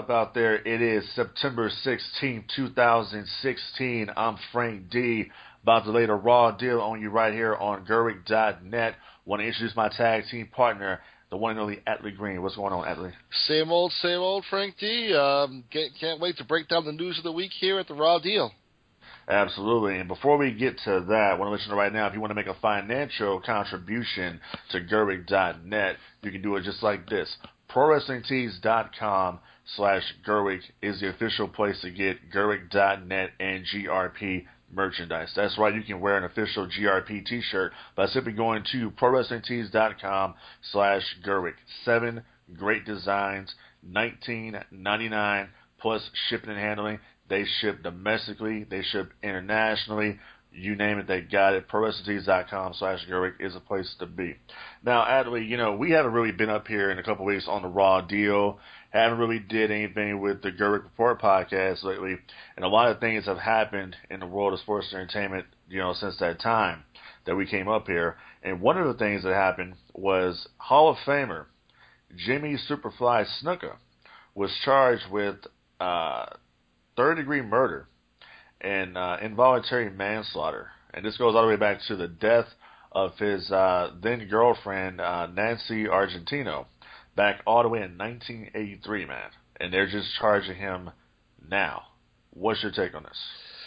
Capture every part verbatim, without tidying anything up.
up out there? It is September sixteenth, two thousand sixteen. I'm Frank D. About to lay the raw deal on you right here on Gerwig dot net. Want to introduce my tag team partner, the one and only Atlee Green. What's going on, Atlee? Same old, same old, Frank D. Um, can't, can't wait to break down the news of the week here at the Raw Deal. Absolutely. And before we get to that, I want to let you know right now, if you want to make a financial contribution to Gerwig dot net, you can do it just like this. ProWrestlingTees.com slash Gerwig is the official place to get Gerwig dot net and G R P merchandise. That's right, you can wear an official G R P t-shirt by simply going to ProWrestlingTees.com slash Gerwig. Seven great designs, nineteen ninety-nine plus shipping and handling. They ship domestically, they ship internationally. You name it, they got it. ProWrestlingTees.com slash Gerwig is a place to be. Now, Atlee, you know, we haven't really been up here in a couple of weeks on the Raw Deal. Haven't really did anything with the Gerwig Report podcast lately. And a lot of things have happened in the world of sports entertainment, you know, since that time that we came up here. And one of the things that happened was Hall of Famer Jimmy Superfly Snuka was charged with uh, third-degree murder and uh, involuntary manslaughter. And this goes all the way back to the death of his uh, then-girlfriend, uh, Nancy Argentino, back all the way in nineteen eighty-three, man. And they're just charging him now. What's your take on this?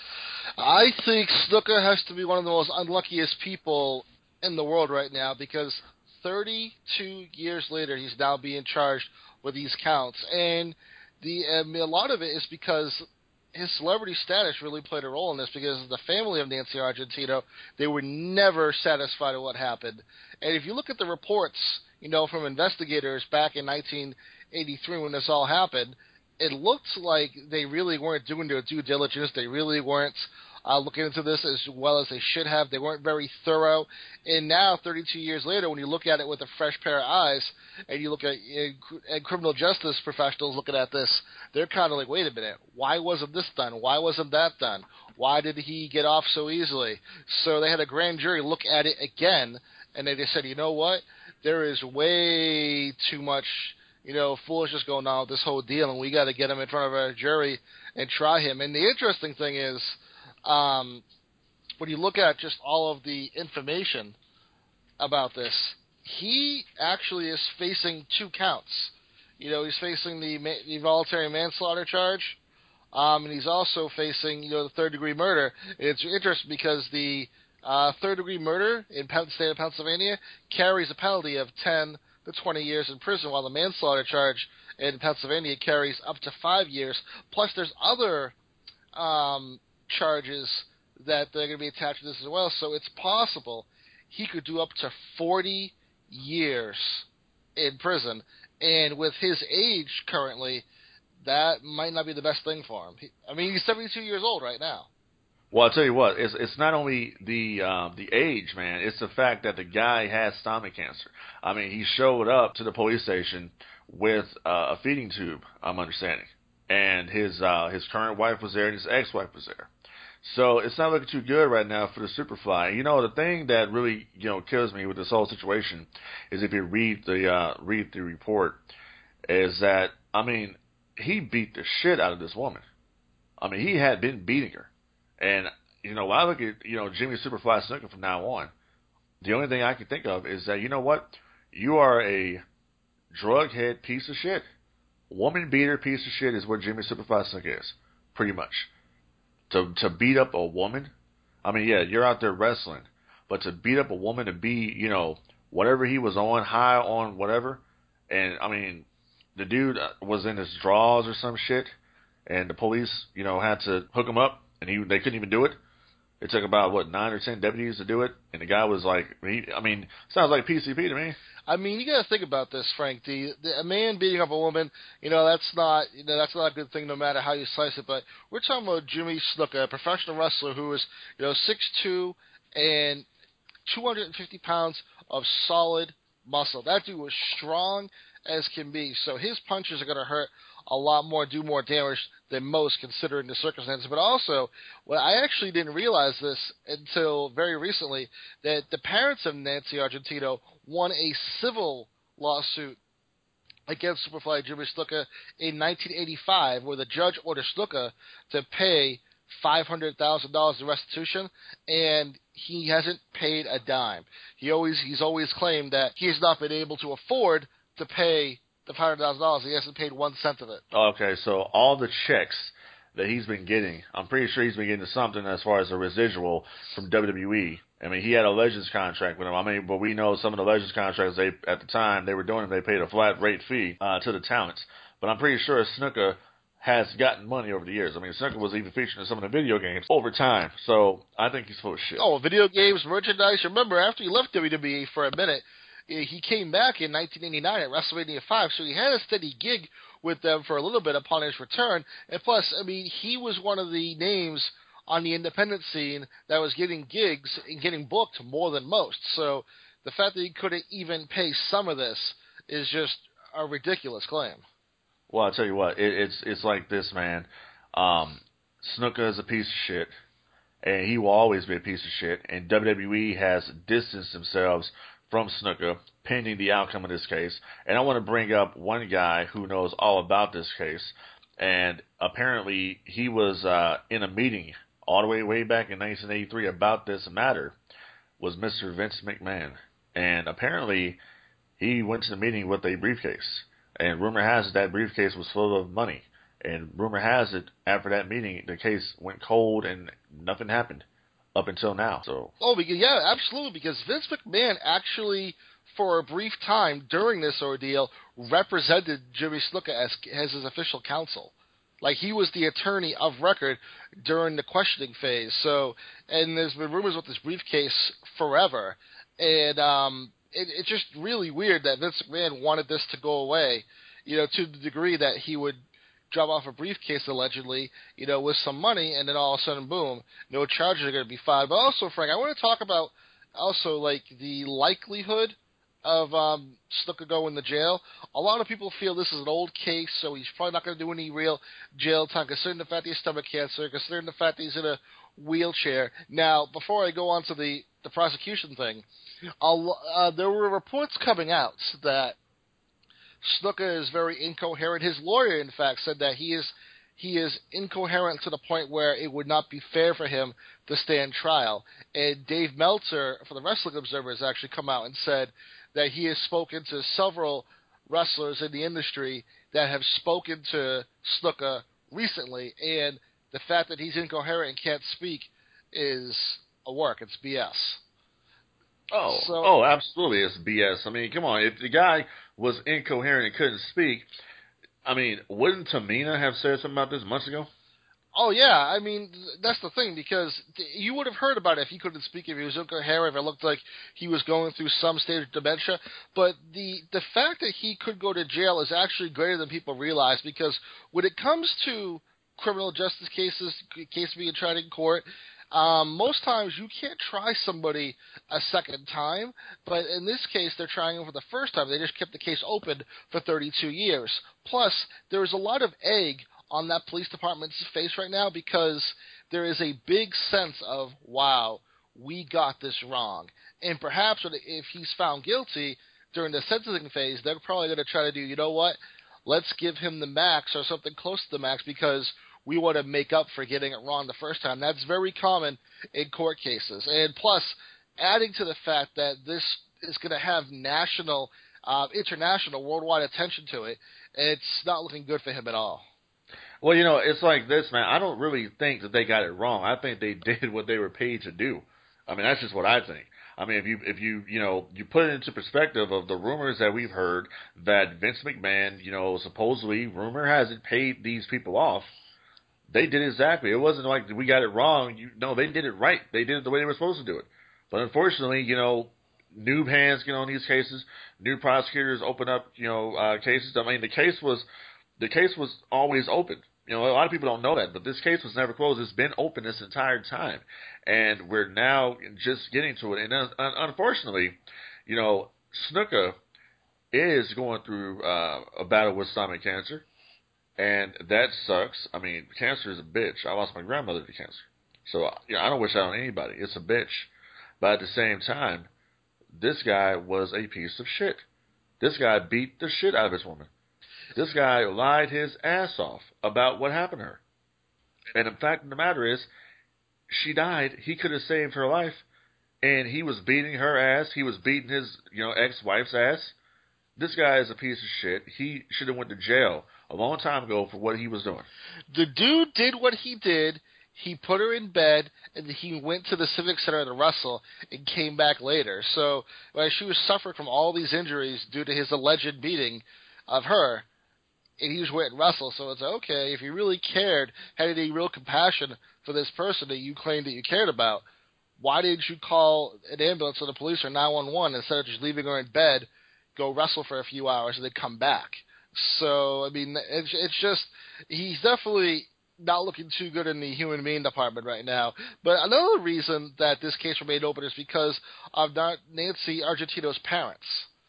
I think Snuka has to be one of the most unluckiest people in the world right now because thirty-two years later, he's now being charged with these counts. And the um, a lot of it is because his celebrity status really played a role in this because the family of Nancy Argentino, they were never satisfied with what happened. And if you look at the reports, you know, from investigators back in nineteen eighty-three when this all happened, it looked like they really weren't doing their due diligence. They really weren't uh, looking into this as well as they should have. They weren't very thorough. And now, thirty-two years later, when you look at it with a fresh pair of eyes and you look at uh, and criminal justice professionals looking at this, they're kind of like, wait a minute, why wasn't this done? Why wasn't that done? Why did he get off so easily? So they had a grand jury look at it again, and they just said, you know what? There is way too much, you know, foolishness going on with this whole deal, and we got to get him in front of a jury and try him. And the interesting thing is, um, when you look at just all of the information about this, he actually is facing two counts. You know, he's facing the, ma- the voluntary manslaughter charge, um, and he's also facing, you know, the third-degree murder. It's interesting because the uh, third-degree murder in the state of Pennsylvania carries a penalty of ten to twenty years in prison, while the manslaughter charge in Pennsylvania carries up to five years. Plus, there's other um, charges that they're going to be attached to this as well. So it's possible he could do up to forty years in prison. And with his age currently, that might not be the best thing for him. He, I mean, he's seventy-two years old right now. Well, I'll tell you what, it's it's not only the um, the age, man, it's the fact that the guy has stomach cancer. I mean, he showed up to the police station with uh, a feeding tube, I'm understanding. And his uh, his current wife was there and his ex-wife was there. So it's not looking too good right now for the Superfly. You know, the thing that really, you know, kills me with this whole situation is if you read the uh, read the report, is that, I mean, he beat the shit out of this woman. I mean, he had been beating her. And, you know, when I look at, you know, Jimmy Superfly Snuka from now on, the only thing I can think of is that, you know what? You are a drug head piece of shit. Woman beater piece of shit is what Jimmy Superfly Snuka is, pretty much. To to beat up a woman, I mean, yeah, you're out there wrestling, but to beat up a woman and be, you know, whatever he was on, high on whatever, and, I mean, the dude was in his drawers or some shit, and the police, you know, had to hook him up, and he they couldn't even do it. It took about, what, nine or ten deputies to do it, and the guy was like, he, I mean, sounds like P C P to me. I mean, you got to think about this, Frank D. A man beating up a woman, you know, that's not, you know, that's not a good thing, no matter how you slice it. But we're talking about Jimmy Snuka, a professional wrestler who is, you know, six two and two hundred fifty pounds of solid muscle. That dude was strong as can be. So his punches are going to hurt a lot more, do more damage than most, considering the circumstances. But also, well, I actually didn't realize this until very recently, that the parents of Nancy Argentino won a civil lawsuit against Superfly Jimmy Snuka in nineteen eighty-five, where the judge ordered Snuka to pay five hundred thousand dollars in restitution, and he hasn't paid a dime. He always he's always claimed that he has not been able to afford to pay the five hundred thousand dollars. He hasn't paid one cent of it. Okay, so all the checks that he's been getting, I'm pretty sure he's been getting something as far as a residual from W W E. I mean, he had a Legends contract with him. I mean, but we know some of the Legends contracts, they at the time they were doing them, they paid a flat rate fee uh, to the talents. But I'm pretty sure Snuka has gotten money over the years. I mean, Snuka was even featured in some of the video games over time. So I think he's full of shit. Oh, video games, merchandise. Remember, after he left W W E for a minute, he came back in nineteen eighty-nine at WrestleMania five, so he had a steady gig with them for a little bit upon his return. And plus, I mean, he was one of the names on the independent scene that was getting gigs and getting booked more than most. So the fact that he couldn't even pay some of this is just a ridiculous claim. Well, I'll tell you what, it, it's it's like this, man. Um, Snuka is a piece of shit, and he will always be a piece of shit, and W W E has distanced themselves from Snuka pending the outcome of this case. And I want to bring up one guy who knows all about this case, and apparently he was uh, in a meeting all the way way back in nineteen eighty-three about this matter, was Mister Vince McMahon. And apparently he went to the meeting with a briefcase. And rumor has it that briefcase was full of money. And rumor has it, after that meeting, the case went cold and nothing happened up until now. So. Oh, because, yeah, absolutely. Because Vince McMahon actually, for a brief time during this ordeal, represented Jimmy Snuka as, as his official counsel. Like, he was the attorney of record during the questioning phase. So, and there's been rumors with this briefcase forever. And, um... It, it's just really weird that Vince McMahon wanted this to go away, you know, to the degree that he would drop off a briefcase, allegedly, you know, with some money, and then all of a sudden, boom, no charges are going to be filed. But also, Frank, I want to talk about also, like, the likelihood of um, Snuka going to jail. A lot of people feel this is an old case, so he's probably not going to do any real jail time, considering the fact that he has stomach cancer, considering the fact that he's in a wheelchair. Now, before I go on to the, the prosecution thing, I'll, uh, there were reports coming out that Snuka is very incoherent. His lawyer, in fact, said that he is he is incoherent to the point where it would not be fair for him to stand trial. And Dave Meltzer, for the Wrestling Observer, has actually come out and said that he has spoken to several wrestlers in the industry that have spoken to Snuka recently, and the fact that he's incoherent and can't speak is a work. It's B S. Oh, so, oh, absolutely, it's B S. I mean, come on, if the guy was incoherent and couldn't speak, I mean, wouldn't Tamina have said something about this months ago? Oh, yeah, I mean, that's the thing, because you would have heard about it if he couldn't speak, if he was incoherent, if it looked like he was going through some stage of dementia. But the the fact that he could go to jail is actually greater than people realize, because when it comes to criminal justice cases, cases being tried in court, Um, most times you can't try somebody a second time, but in this case they're trying him for the first time. They just kept the case open for thirty-two years. Plus, there is a lot of egg on that police department's face right now, because there is a big sense of, wow, we got this wrong. And perhaps if he's found guilty during the sentencing phase, they're probably going to try to do, you know what, let's give him the max or something close to the max, because we want to make up for getting it wrong the first time. That's very common in court cases. And plus, adding to the fact that this is going to have national, uh, international, worldwide attention to it, it's not looking good for him at all. Well, you know, it's like this, man. I don't really think that they got it wrong. I think they did what they were paid to do. I mean, that's just what I think. I mean, if you, if you, you know, you put it into perspective of the rumors that we've heard that Vince McMahon, you know, supposedly, rumor has it, paid these people off. They did exactly. It wasn't like we got it wrong. You, no, they did it right. They did it the way they were supposed to do it. But unfortunately, you know, new hands get on these cases. New prosecutors open up, you know, uh, cases. I mean, the case was, the case was always open. You know, a lot of people don't know that, but this case was never closed. It's been open this entire time, and we're now just getting to it. And uh, unfortunately, you know, Snuka is going through uh, a battle with stomach cancer. And that sucks. I mean, cancer is a bitch. I lost my grandmother to cancer. So, you know, I don't wish that on anybody. It's a bitch. But at the same time, this guy was a piece of shit. This guy beat the shit out of his woman. This guy lied his ass off about what happened to her. And the fact of the matter is, she died. He could have saved her life. And he was beating her ass. He was beating his, you know, ex-wife's ass. This guy is a piece of shit. He should have went to jail a long time ago for what he was doing. The dude did what he did. He put her in bed, and he went to the Civic Center to wrestle and came back later. So like, she was suffering from all these injuries due to his alleged beating of her, and he was went and wrestle. So it's okay, if you really cared, had any real compassion for this person that you claimed that you cared about, why didn't you call an ambulance or the police or nine one one instead of just leaving her in bed, go wrestle for a few hours, and then come back? So, I mean, it's, it's just, he's definitely not looking too good in the human being department right now. But another reason that this case remained open is because of Nancy Argentino's parents.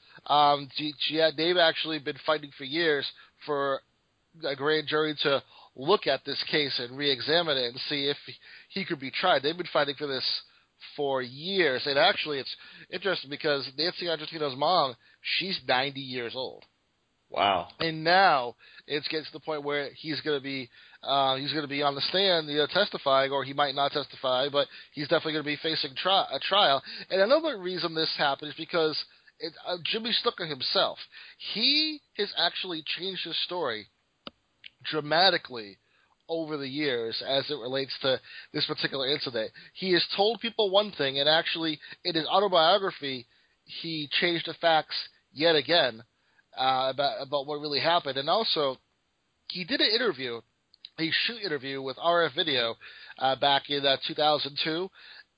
Um, she, she had, they've actually been fighting for years for a grand jury to look at this case and re-examine it and see if he could be tried. They've been fighting for this for years. And actually, it's interesting because Nancy Argentino's mom, she's ninety years old. Wow. And now it's getting to the point where he's going to be uh, he's going to be on the stand, you know, testifying, or he might not testify, but he's definitely going to be facing tri- a trial. And another reason this happened is because it, uh, Jimmy Snuka himself, he has actually changed his story dramatically over the years as it relates to this particular incident. He has told people one thing, and actually in his autobiography, he changed the facts yet again uh, about about what really happened. And also, he did an interview, a shoot interview with R F Video uh, back in uh, two thousand two,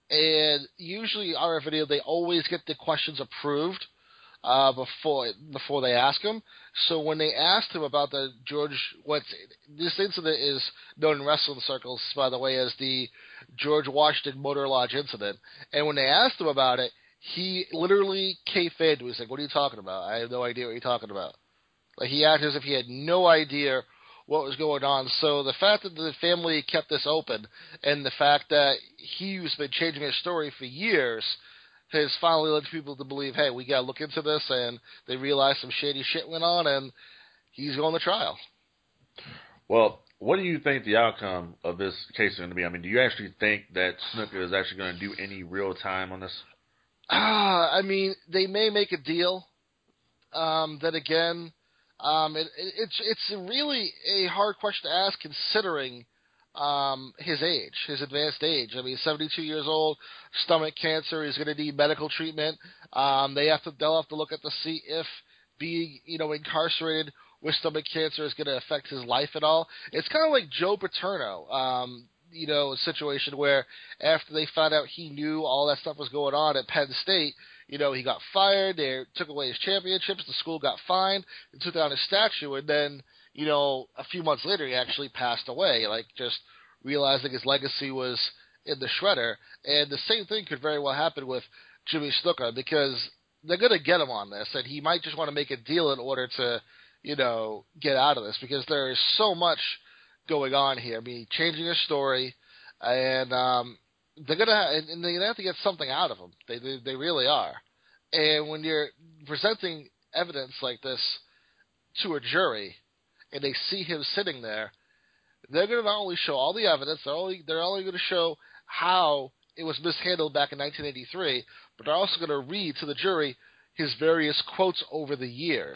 and usually R F Video, they always get the questions approved uh, before before they ask him. So when they asked him about the George, what's this incident is known in wrestling circles, by the way, as the George Washington Motor Lodge incident. And when they asked him about it, he literally kayfabed. He was like, "What are you talking about? I have no idea what you're talking about." Like, he acted as if he had no idea what was going on. So the fact that the family kept this open, and the fact that he's been changing his story for years, has finally led people to believe, hey, we got to look into this, and they realize some shady shit went on, and he's going to trial. Well, what do you think the outcome of this case is going to be? I mean, do you actually think that Snuka is actually going to do any real time on this? Ah, I mean, they may make a deal. Um, then again, um, it, it, it's it's really a hard question to ask considering um, his age, his advanced age. I mean, seventy-two years old, stomach cancer. He's going to need medical treatment. Um, they have to they'll have to look at to see if being you know incarcerated with stomach cancer is going to affect his life at all. It's kind of like Joe Paterno. Um, you know, a situation where after they found out he knew all that stuff was going on at Penn State, you know, he got fired, they took away his championships, the school got fined, and took down his statue, and then, you know, a few months later he actually passed away, like just realizing his legacy was in the shredder. And the same thing could very well happen with Jimmy Snuka, because they're going to get him on this, and he might just want to make a deal in order to, you know, get out of this, because there is so much going on here. I mean, changing his story, and um, they're gonna and they're gonna have to get something out of him. They, they they really are. And when you're presenting evidence like this to a jury, and they see him sitting there, they're gonna not only show all the evidence, they're only they're only gonna show how it was mishandled back in nineteen eighty-three, but they're also gonna read to the jury his various quotes over the years.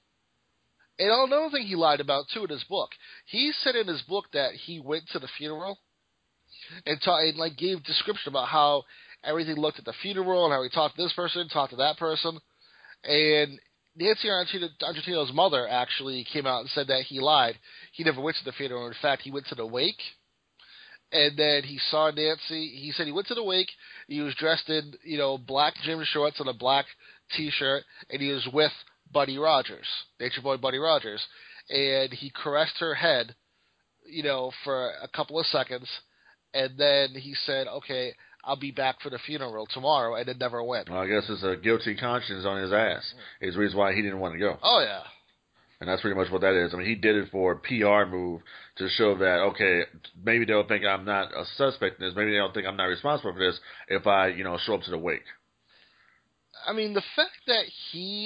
And another thing he lied about, too, in his book. He said in his book that he went to the funeral and, ta- and like gave description about how everything looked at the funeral and how he talked to this person, talked to that person. And Nancy Argentino, Argentino's mother actually came out and said that he lied. He never went to the funeral. In fact, he went to the wake. And then he saw Nancy. He said he went to the wake. He was dressed in, you know, black gym shorts and a black T-shirt, and he was with Buddy Rogers, Nature Boy Buddy Rogers, and he caressed her head, you know, for a couple of seconds, and then he said, okay, I'll be back for the funeral tomorrow, and it never went. Well, I guess it's a guilty conscience on his ass. Is the reason why he didn't want to go. Oh, yeah. And that's pretty much what that is. I mean, he did it for a P R move to show that, okay, maybe they'll think I'm not a suspect in this, maybe they don't think I'm not responsible for this if I, you know, show up to the wake. I mean, the fact that he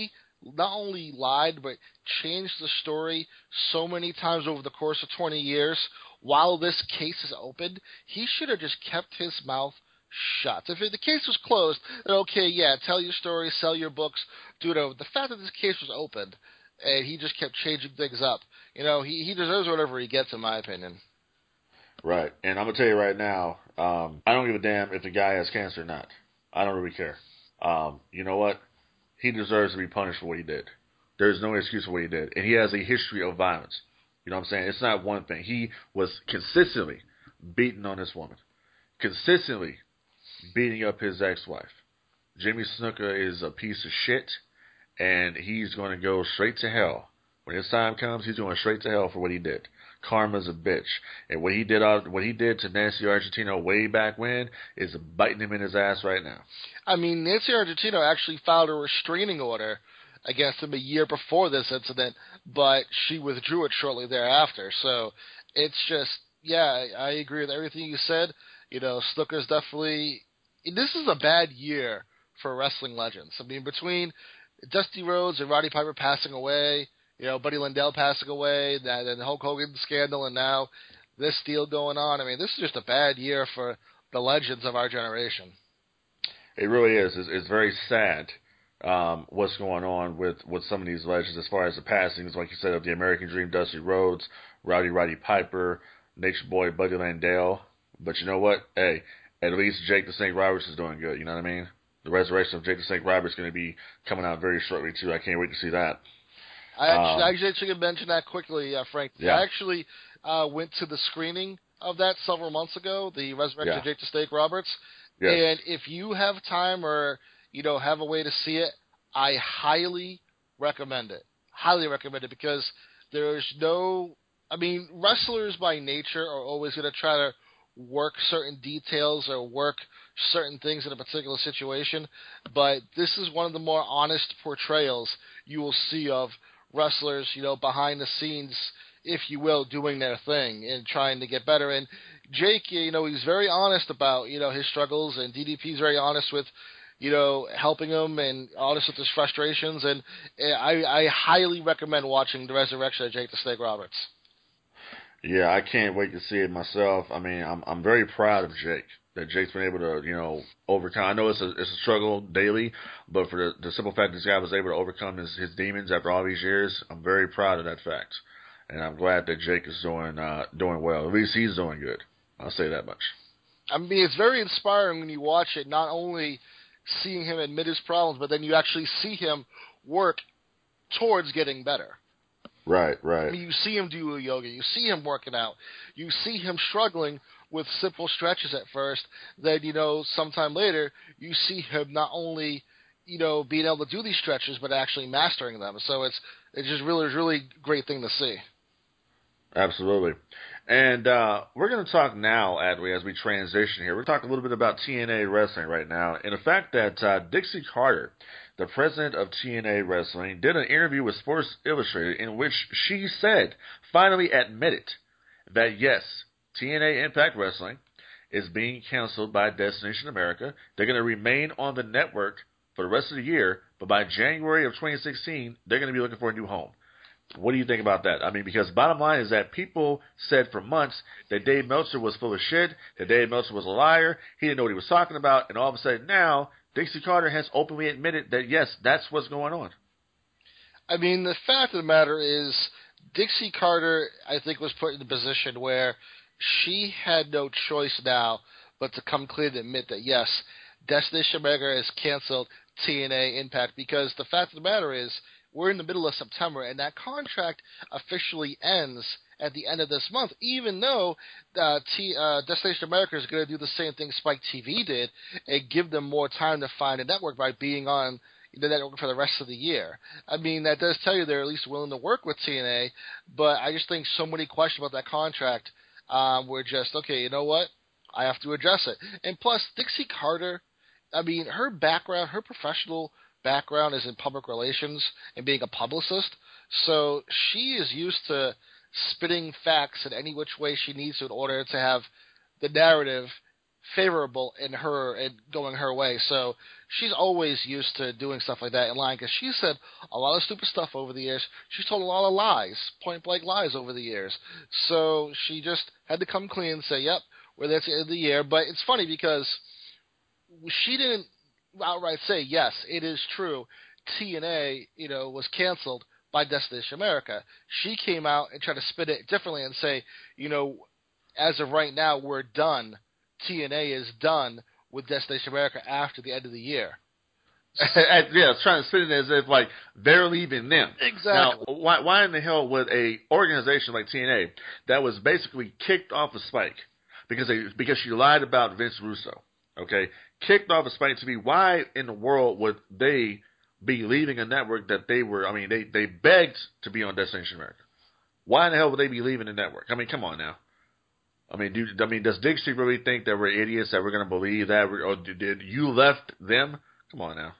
not only lied, but changed the story so many times over the course of twenty years while this case is open, he should have just kept his mouth shut. If the case was closed, then okay, yeah, tell your story, sell your books, do it over. The fact that this case was opened and he just kept changing things up, you know, he, he deserves whatever he gets, in my opinion. Right. And I'm going to tell you right now, um, I don't give a damn if the guy has cancer or not. I don't really care. Um, you know what? He deserves to be punished for what he did. There's no excuse for what he did. And he has a history of violence. You know what I'm saying? It's not one thing. He was consistently beating on this woman. Consistently beating up his ex-wife. Jimmy Snuka is a piece of shit, and he's going to go straight to hell. When his time comes, he's going straight to hell for what he did. Karma's a bitch, and what he did, what he did to Nancy Argentino way back when is biting him in his ass right now. I mean, Nancy Argentino actually filed a restraining order against him a year before this incident, but she withdrew it shortly thereafter. So it's just, yeah, I agree with everything you said. You know, Snuka's definitely. This is a bad year for wrestling legends. I mean, between Dusty Rhodes and Roddy Piper passing away, you know, Buddy Landel passing away, that and the Hulk Hogan scandal, and now this deal going on. I mean, this is just a bad year for the legends of our generation. It really is. It's, it's very sad um, what's going on with, with some of these legends as far as the passings, like you said, of the American Dream, Dusty Rhodes, Rowdy Roddy Piper, Nature Boy, Buddy Landel. But you know what? Hey, at least Jake the Snake Roberts is doing good. You know what I mean? The resurrection of Jake the Snake Roberts is going to be coming out very shortly, too. I can't wait to see that. I actually, um, I actually should mention that quickly, uh, Frank. Yeah. I actually uh, went to the screening of that several months ago, the resurrection Yeah. of Jake the Snake Roberts. Yes. And if you have time or, you know, have a way to see it, I highly recommend it. Highly recommend it because there's no, I mean, wrestlers by nature are always going to try to work certain details or work certain things in a particular situation, but this is one of the more honest portrayals you will see of wrestlers, you know, behind the scenes, if you will, doing their thing and trying to get better. And Jake, you know, he's very honest about, you know, his struggles, and D D P's very honest with, you know, helping him and honest with his frustrations. And I, I highly recommend watching The Resurrection of Jake the Snake Roberts. Yeah, I can't wait to see it myself. I mean, I'm I'm very proud of Jake, that Jake's been able to, you know, overcome. I know it's a it's a struggle daily, but for the, the simple fact that this guy was able to overcome his, his demons after all these years, I'm very proud of that fact. And I'm glad that Jake is doing uh, doing well. At least he's doing good. I'll say that much. I mean, it's very inspiring when you watch it, not only seeing him admit his problems, but then you actually see him work towards getting better. Right, right. I mean, you see him do yoga. You see him working out. You see him struggling with simple stretches at first. Then, you know, sometime later, you see him not only, you know, being able to do these stretches, but actually mastering them. So it's it's just really, really great thing to see. Absolutely. And uh, we're going to talk now, Adley, as we transition here. We're talking a little bit about T N A Wrestling right now, and the fact that uh, Dixie Carter, the president of T N A Wrestling, did an interview with Sports Illustrated in which she said, finally admitted, that yes, T N A Impact Wrestling is being canceled by Destination America. They're going to remain on the network for the rest of the year, but by January of twenty sixteen, they're going to be looking for a new home. What do you think about that? I mean, because bottom line is that people said for months that Dave Meltzer was full of shit, that Dave Meltzer was a liar, he didn't know what he was talking about, and all of a sudden now, Dixie Carter has openly admitted that, yes, that's what's going on. I mean, the fact of the matter is, Dixie Carter, I think, was put in a position where she had no choice now but to come clean and admit that, yes, Destination America has canceled T N A Impact, because the fact of the matter is, we're in the middle of September, and that contract officially ends at the end of this month, even though uh, T, uh, Destination America is going to do the same thing Spike T V did and give them more time to find a network by being on the network for the rest of the year. I mean, that does tell you they're at least willing to work with T N A, but I just think so many questions about that contract um, were just, okay, you know what? I have to address it. And plus, Dixie Carter, I mean, her background, her professional background is in public relations and being a publicist, so she is used to spitting facts in any which way she needs to in order to have the narrative favorable in her and going her way. So she's always used to doing stuff like that in line because she said a lot of stupid stuff over the years. She's told a lot of lies, point blank lies over the years. So she just had to come clean and say, yep, we're there at the end of the year. But it's funny because she didn't outright say, yes, it is true, T N A, you know, was canceled by Destination America. She came out and tried to spin it differently and say, you know, as of right now, we're done. T N A is done with Destination America after the end of the year. Yeah, it's trying to spin it as if, like, they're leaving them. Exactly. Now, why, why in the hell would a organization like T N A that was basically kicked off of Spike because they, because she lied about Vince Russo, okay, kicked off of Spike T V, why in the world would they be leaving a network that they were, I mean, they, they begged to be on Destination America? Why in the hell would they be leaving the network? I mean, come on now. I mean, do, I mean, does Dixie really think that we're idiots, that we're going to believe that? Or did, did you left them? Come on now.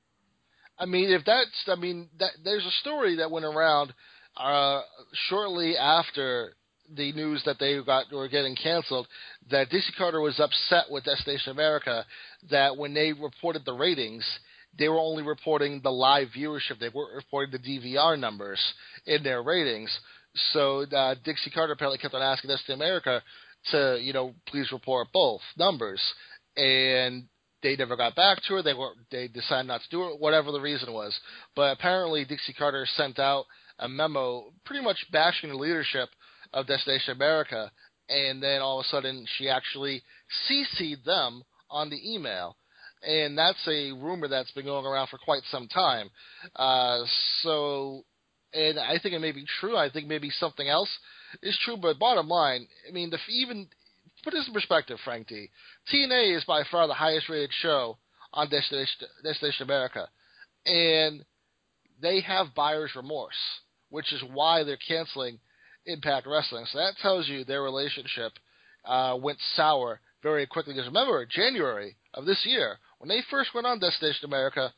I mean, if that's, I mean, that there's a story that went around uh, shortly after the news that they got were getting canceled, that Dixie Carter was upset with Destination America that when they reported the ratings, they were only reporting the live viewership. They weren't reporting the D V R numbers in their ratings. So uh, Dixie Carter apparently kept on asking Destination America to, you know, please report both numbers, and they never got back to her. They were they decided not to do it, whatever the reason was. But apparently Dixie Carter sent out a memo pretty much bashing the leadership of Destination America, and then all of a sudden she actually C C'd them on the email. And that's a rumor that's been going around for quite some time. Uh, so, and I think it may be true. I think maybe something else is true. But bottom line, I mean, the, even put this in perspective, Frank D. T N A is by far the highest rated show on Destination, Destination America. And they have buyer's remorse, which is why they're canceling Impact Wrestling. So that tells you their relationship uh, went sour very quickly. Because remember, January of this year, when they first went on Destination America,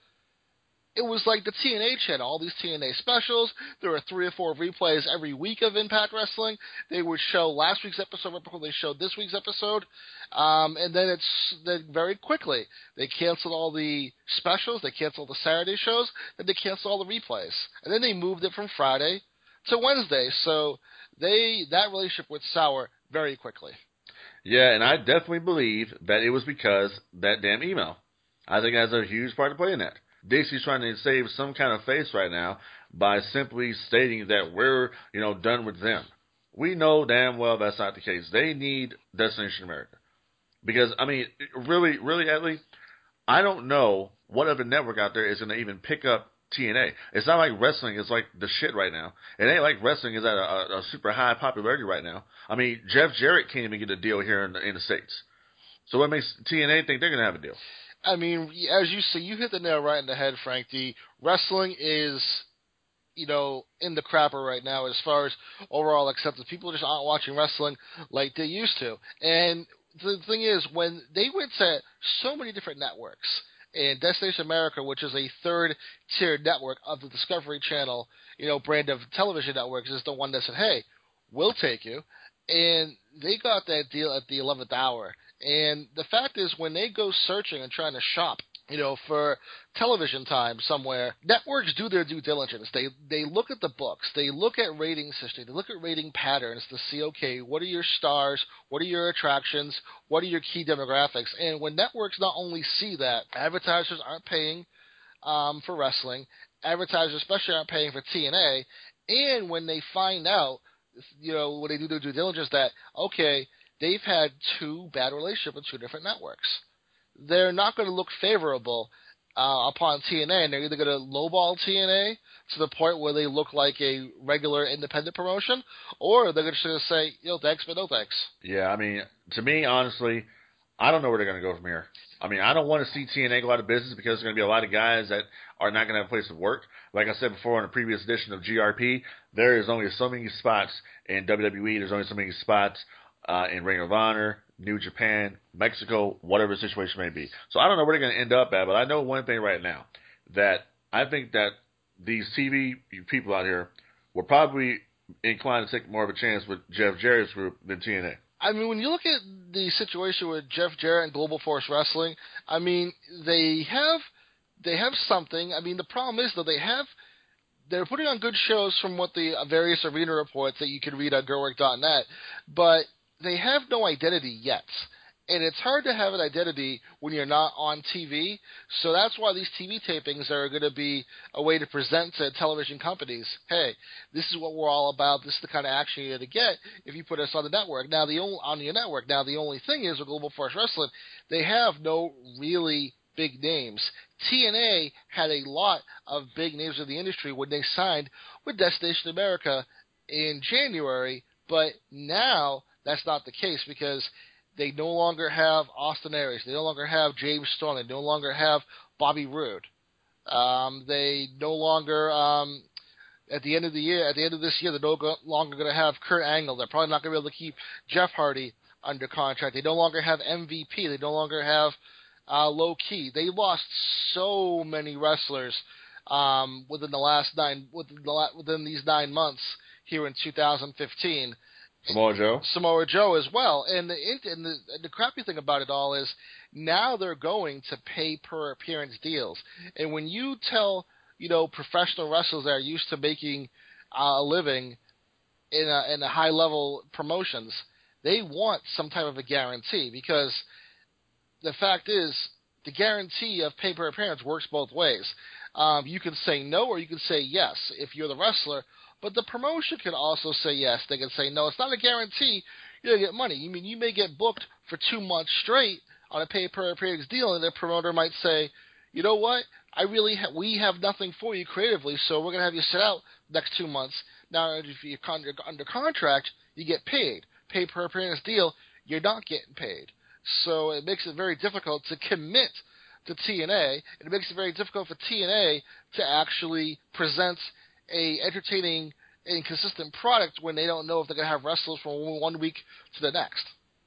it was like the T N A channel, all these T N A specials. There were three or four replays every week of Impact Wrestling. They would show last week's episode right before they showed this week's episode. Um, and then it's then very quickly, they canceled all the specials. They canceled the Saturday shows. Then they canceled all the replays. And then they moved it from Friday to Wednesday. So they that relationship went sour very quickly. Yeah, and I definitely believe that it was because that damn email. I think it has a huge part to play in that. Dixie's trying to save some kind of face right now by simply stating that we're, you know, done with them. We know damn well that's not the case. They need Destination America. Because, I mean, really, really, Edley, I don't know what other network out there is going to even pick up T N A. It's not like wrestling is like the shit right now. It ain't like wrestling is at a, a, a super high popularity right now. I mean, Jeff Jarrett can't even get a deal here in the, in the States. So what makes T N A think they're going to have a deal? I mean, as you say, you hit the nail right in the head, Frank D. Wrestling is, you know, in the crapper right now as far as overall acceptance. People just aren't watching wrestling like they used to. And the thing is, when they went to so many different networks, and Destination America, which is a third-tier network of the Discovery Channel, you know, brand of television networks, is the one that said, hey, we'll take you. And they got that deal at the eleventh hour. And the fact is, when they go searching and trying to shop, you know, for television time somewhere, networks do their due diligence. They they look at the books. They look at ratings history. They look at rating patterns to see, okay, what are your stars? What are your attractions? What are your key demographics? And when networks not only see that, advertisers aren't paying um, for wrestling, advertisers especially aren't paying for T N A, and when they find out, you know, when they do their due diligence that, okay, they've had two bad relationships with two different networks, they're not going to look favorable uh, upon T N A, and they're either going to lowball T N A to the point where they look like a regular independent promotion, or they're just going to say, you know, thanks, but no thanks. Yeah, I mean, to me, honestly, I don't know where they're going to go from here. I mean, I don't want to see T N A go out of business because there's going to be a lot of guys that are not going to have a place to work. Like I said before in a previous edition of G R P, there is only so many spots in W W E. There's only so many spots uh, in Ring of Honor, New Japan, Mexico, whatever the situation may be. So I don't know where they're going to end up at, but I know one thing right now, that I think that these T V people out here will probably inclined to take more of a chance with Jeff Jarrett's group than T N A. I mean, when you look at the situation with Jeff Jarrett and Global Force Wrestling, I mean, they have they have something. I mean, the problem is, though, they have they're putting on good shows from what the various arena reports that you can read on Gerwick dot net, but they have no identity yet. And it's hard to have an identity when you're not on T V, so that's why these T V tapings are going to be a way to present to television companies, hey, this is what we're all about, this is the kind of action you're going to get if you put us on the network. Now, the only, on your network. Now, the only thing is with Global Force Wrestling, they have no really big names. T N A had a lot of big names in the industry when they signed with Destination America in January, but now that's not the case because they no longer have Austin Aries. They no longer have James Storm. They no longer have Bobby Roode. Um, they no longer, um, at the end of the year, at the end of this year, they're no go- longer going to have Kurt Angle. They're probably not going to be able to keep Jeff Hardy under contract. They no longer have M V P. They no longer have uh, Low Key. They lost so many wrestlers um, within the last nine within, the la- within these nine months here in two thousand fifteen. Samoa Joe. Samoa Joe as well. And the, and the the crappy thing about it all is now they're going to pay per appearance deals. And when you tell, you know, professional wrestlers that are used to making uh, a living in a, in a high level promotions, they want some type of a guarantee because the fact is the guarantee of pay per appearance works both ways. Um, you can say no or you can say yes if you're the wrestler. But the promotion can also say yes. They can say no. It's not a guarantee you're going to get money. You mean you may get booked for two months straight on a pay-per-appearance deal, and the promoter might say, you know what, I really ha- we have nothing for you creatively, so we're going to have you sit out next two months. Now, if you're con- under contract, you get paid. Pay-per-appearance deal, you're not getting paid. So it makes it very difficult to commit to T N A, and it makes it very difficult for T N A to actually present a entertaining and consistent product when they don't know if they're going to have wrestlers from one week to the next.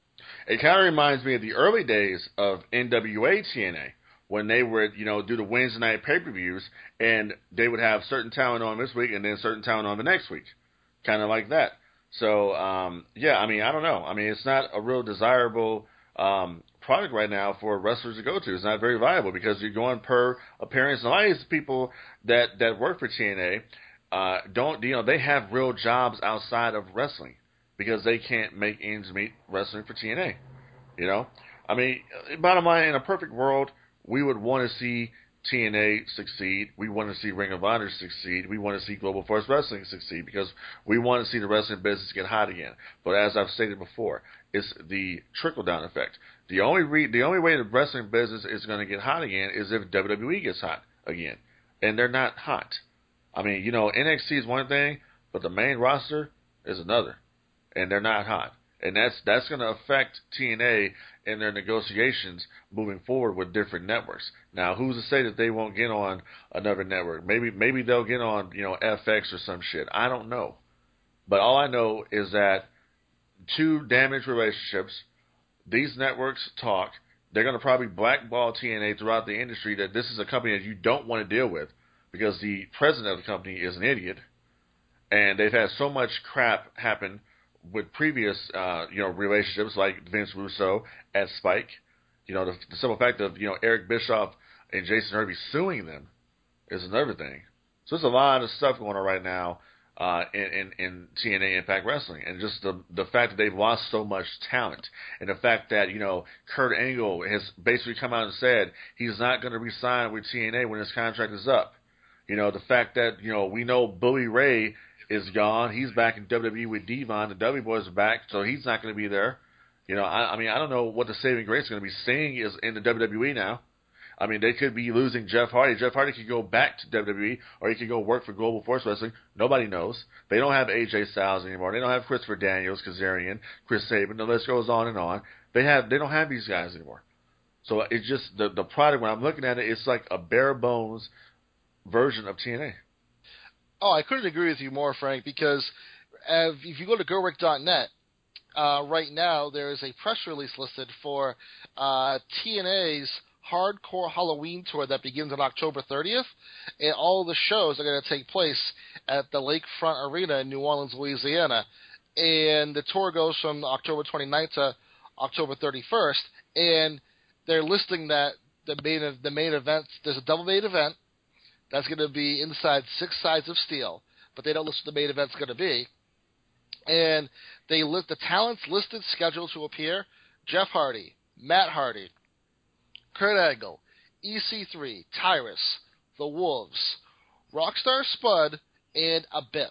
It kind of reminds me of the early days of N W A T N A when they would, you know, do the Wednesday night pay-per-views and they would have certain talent on this week and then certain talent on the next week, kind of like that. So, um, yeah, I mean, I don't know. I mean, it's not a real desirable um, product right now for wrestlers to go to. It's not very viable because you're going per appearance. And a lot of these people that, that work for T N A, Uh, don't you know they have real jobs outside of wrestling because they can't make ends meet wrestling for T N A. You know, I mean, bottom line, in a perfect world, we would want to see T N A succeed. We want to see Ring of Honor succeed. We want to see Global Force Wrestling succeed because we want to see the wrestling business get hot again. But as I've stated before, it's the trickle down effect. The only re- the only way the wrestling business is going to get hot again is if W W E gets hot again, and they're not hot. I mean, you know, N X T is one thing, but the main roster is another, and they're not hot. And that's that's going to affect T N A in their negotiations moving forward with different networks. Now, who's to say that they won't get on another network? Maybe maybe they'll get on, you know, F X or some shit. I don't know. But all I know is that two damaged relationships, these networks talk. They're going to probably blackball T N A throughout the industry that this is a company that you don't want to deal with, because the president of the company is an idiot, and they've had so much crap happen with previous, uh, you know, relationships like Vince Russo at Spike. You know, the, the simple fact of, you know, Eric Bischoff and Jason Hervey suing them is another thing. So there's a lot of stuff going on right now uh, in, in, in T N A Impact Wrestling, and just the the fact that they've lost so much talent, and the fact that, you know, Kurt Angle has basically come out and said he's not going to re-sign with T N A when his contract is up. You know, the fact that, you know, we know Bully Ray is gone. He's back in W W E with Devon. The W Boys are back, so he's not going to be there. You know, I, I mean, I don't know what the saving grace is going to be. Sting is in the W W E now. I mean, they could be losing Jeff Hardy. Jeff Hardy could go back to W W E, or he could go work for Global Force Wrestling. Nobody knows. They don't have A J Styles anymore. They don't have Christopher Daniels, Kazarian, Chris Sabin. The list goes on and on. They have, they don't have these guys anymore. So it's just the the product. When I'm looking at it, it's like a bare bones version of T N A. Oh, I couldn't agree with you more, Frank, because if you go to Gerwick dot net, uh, right now there is a press release listed for uh, T N A's Hardcore Halloween Tour that begins on October thirtieth, and all the shows are going to take place at the Lakefront Arena in New Orleans, Louisiana. and the tour goes from October twenty-ninth to October thirty-first, and they're listing that the main the main event, there's a double main event that's going to be inside six sides of steel, but they don't list what the main event's going to be. And they list the talents listed scheduled to appear: Jeff Hardy, Matt Hardy, Kurt Angle, E C three, Tyrus, The Wolves, Rockstar Spud, and Abyss.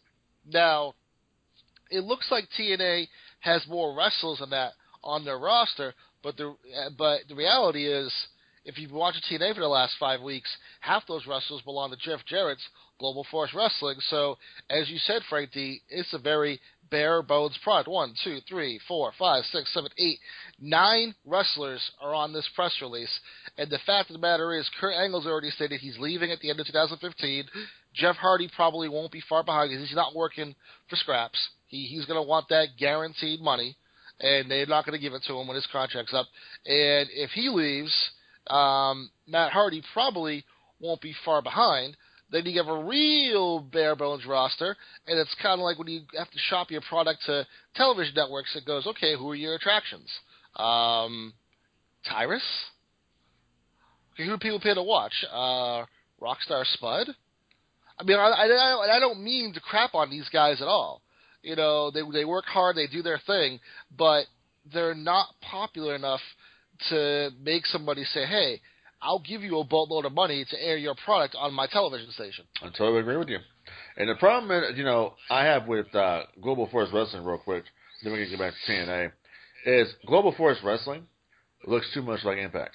Now, it looks like T N A has more wrestlers than that on their roster, but the but the reality is, if you've been watching T N A for the last five weeks, half those wrestlers belong to Jeff Jarrett's Global Force Wrestling. So, as you said, Frank D, it's a very bare bones product. One, two, three, four, five, six, seven, eight, nine wrestlers are on this press release. And the fact of the matter is, Kurt Angle's already stated he's leaving at the end of two thousand fifteen. Jeff Hardy probably won't be far behind because he's not working for scraps. He he's going to want that guaranteed money, and they're not going to give it to him when his contract's up. And if he leaves, um, Matt Hardy probably won't be far behind. Then you have a real bare bones roster, and it's kind of like when you have to shop your product to television networks. It goes, okay, who are your attractions? Um, Tyrus? Okay, who do people pay to watch? Uh, Rockstar Spud? I mean, I, I, I don't mean to crap on these guys at all. You know, they they work hard, they do their thing, but they're not popular enough to make somebody say, hey, I'll give you a boatload of money to air your product on my television station. I totally agree with you. And the problem, is, you know, I have with uh, Global Force Wrestling, real quick, then we can get back to T N A, is Global Force Wrestling looks too much like Impact.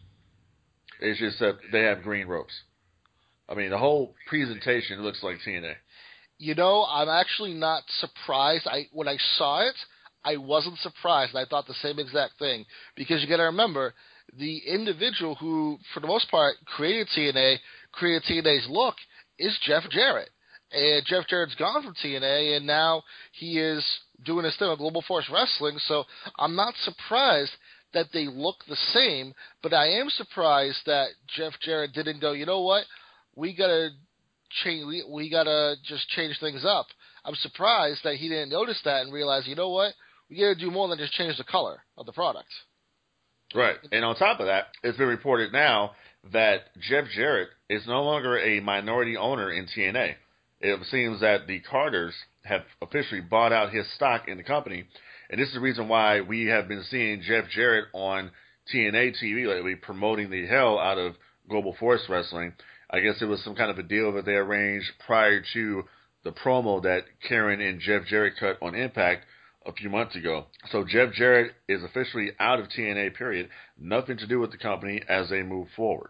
It's just that they have green ropes. I mean, the whole presentation looks like T N A. You know, I'm actually not surprised. I when I saw it, I wasn't surprised. I thought the same exact thing. Because you got to remember, the individual who, for the most part, created T N A, created T N A's look, is Jeff Jarrett. And Jeff Jarrett's gone from T N A, and now he is doing his thing with Global Force Wrestling. So I'm not surprised that they look the same, but I am surprised that Jeff Jarrett didn't go, you know what, we gotta change, we, we gotta just change things up. I'm surprised that he didn't notice that and realize, you know what, we gotta do more than just change the color of the product. Right. And on top of that, it's been reported now that Jeff Jarrett is no longer a minority owner in T N A. It seems that the Carters have officially bought out his stock in the company, and this is the reason why we have been seeing Jeff Jarrett on T N A T V lately promoting the hell out of Global Force Wrestling. I guess it was some kind of a deal that they arranged prior to the promo that Karen and Jeff Jarrett cut on Impact a few months ago. So Jeff Jarrett is officially out of T N A, period. Nothing to do with the company as they move forward.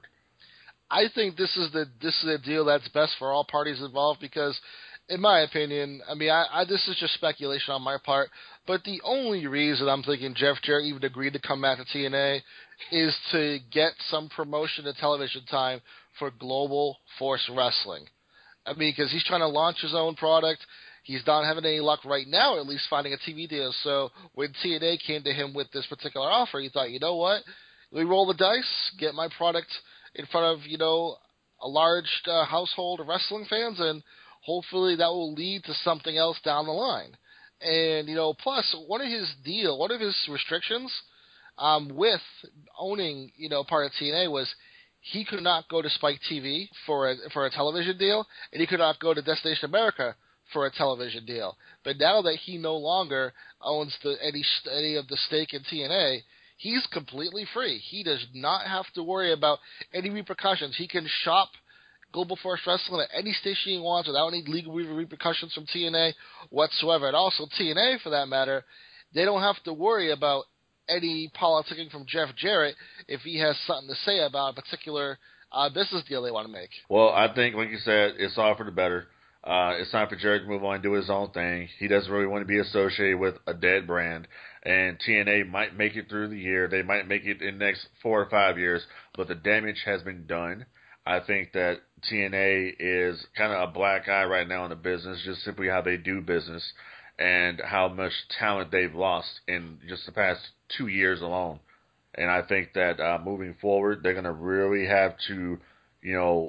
I think this is the this is a deal that's best for all parties involved because, in my opinion, I mean, I, I this is just speculation on my part, but the only reason I'm thinking Jeff Jarrett even agreed to come back to T N A is to get some promotion and television time for Global Force Wrestling. I mean, because he's trying to launch his own product. He's not having any luck right now, at least finding a T V deal. So when T N A came to him with this particular offer, he thought, you know what? Let me roll the dice, get my product in front of, you know, a large uh, household of wrestling fans, and hopefully that will lead to something else down the line. And, you know, plus, one of his deal, one of his restrictions um, with owning, you know, part of T N A was he could not go to Spike T V for a, for a television deal, and he could not go to Destination America for a television deal. But now that he no longer owns the any any of the stake in T N A, he's completely free. He does not have to worry about any repercussions. He can shop Global Force Wrestling at any station he wants without any legal repercussions from T N A whatsoever. And also T N A, for that matter, they don't have to worry about any politicking from Jeff Jarrett if he has something to say about a particular uh, business deal they want to make. Well, I think, like you said, it's all for the better. Uh, it's time for Jarrett to move on and do his own thing. He doesn't really want to be associated with a dead brand. And T N A might make it through the year. They might make it in the next four or five years. But the damage has been done. I think that T N A is kind of a black eye right now in the business, just simply how they do business and how much talent they've lost in just the past two years alone. And I think that uh, moving forward, they're going to really have to, you know,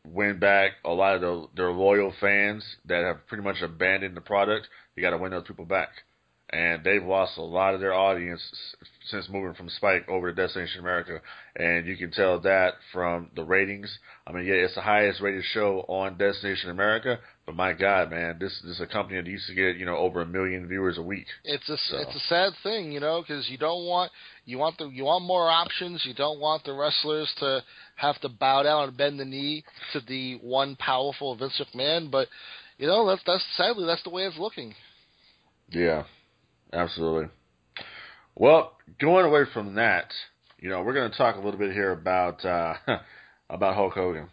win back a lot of the, their loyal fans that have pretty much abandoned the product. You got to win those people back. And they've lost a lot of their audience since moving from Spike over to Destination America. And you can tell that from the ratings. I mean, yeah, it's the highest rated show on Destination America. But my God, man, this, this is a company that used to get, you know, over a million viewers a week. It's a, so. it's a sad thing, you know, because you don't want, you want the, you want more options. You don't want the wrestlers to have to bow down and bend the knee to the one powerful Vince McMahon. But, you know, that's, that's sadly, that's the way it's looking. Yeah. Absolutely. Well, going away from that, you know, we're going to talk a little bit here about uh, about Hulk Hogan.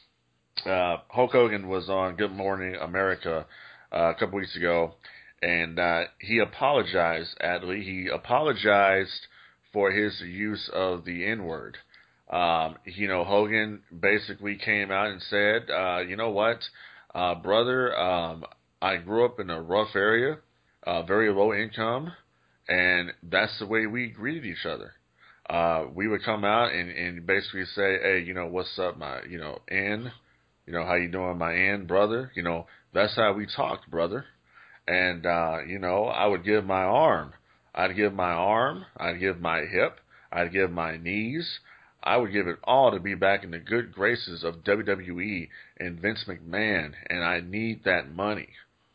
Uh, Hulk Hogan was on Good Morning America uh, a couple weeks ago, and uh, he apologized. Adley, he apologized for his use of the N-word. Um, you know, Hogan basically came out and said, uh, "You know what, uh, brother? Um, I grew up in a rough area." Uh, very low income, and that's the way we greeted each other. Uh, we would come out and, and basically say, hey, you know, what's up, my, you know, N, you know, how you doing, my N, brother? You know, that's how we talked, brother. And, uh, you know, I would give my arm. I'd give my arm. I'd give my hip. I'd give my knees. I would give it all to be back in the good graces of W W E and Vince McMahon, and I need that money.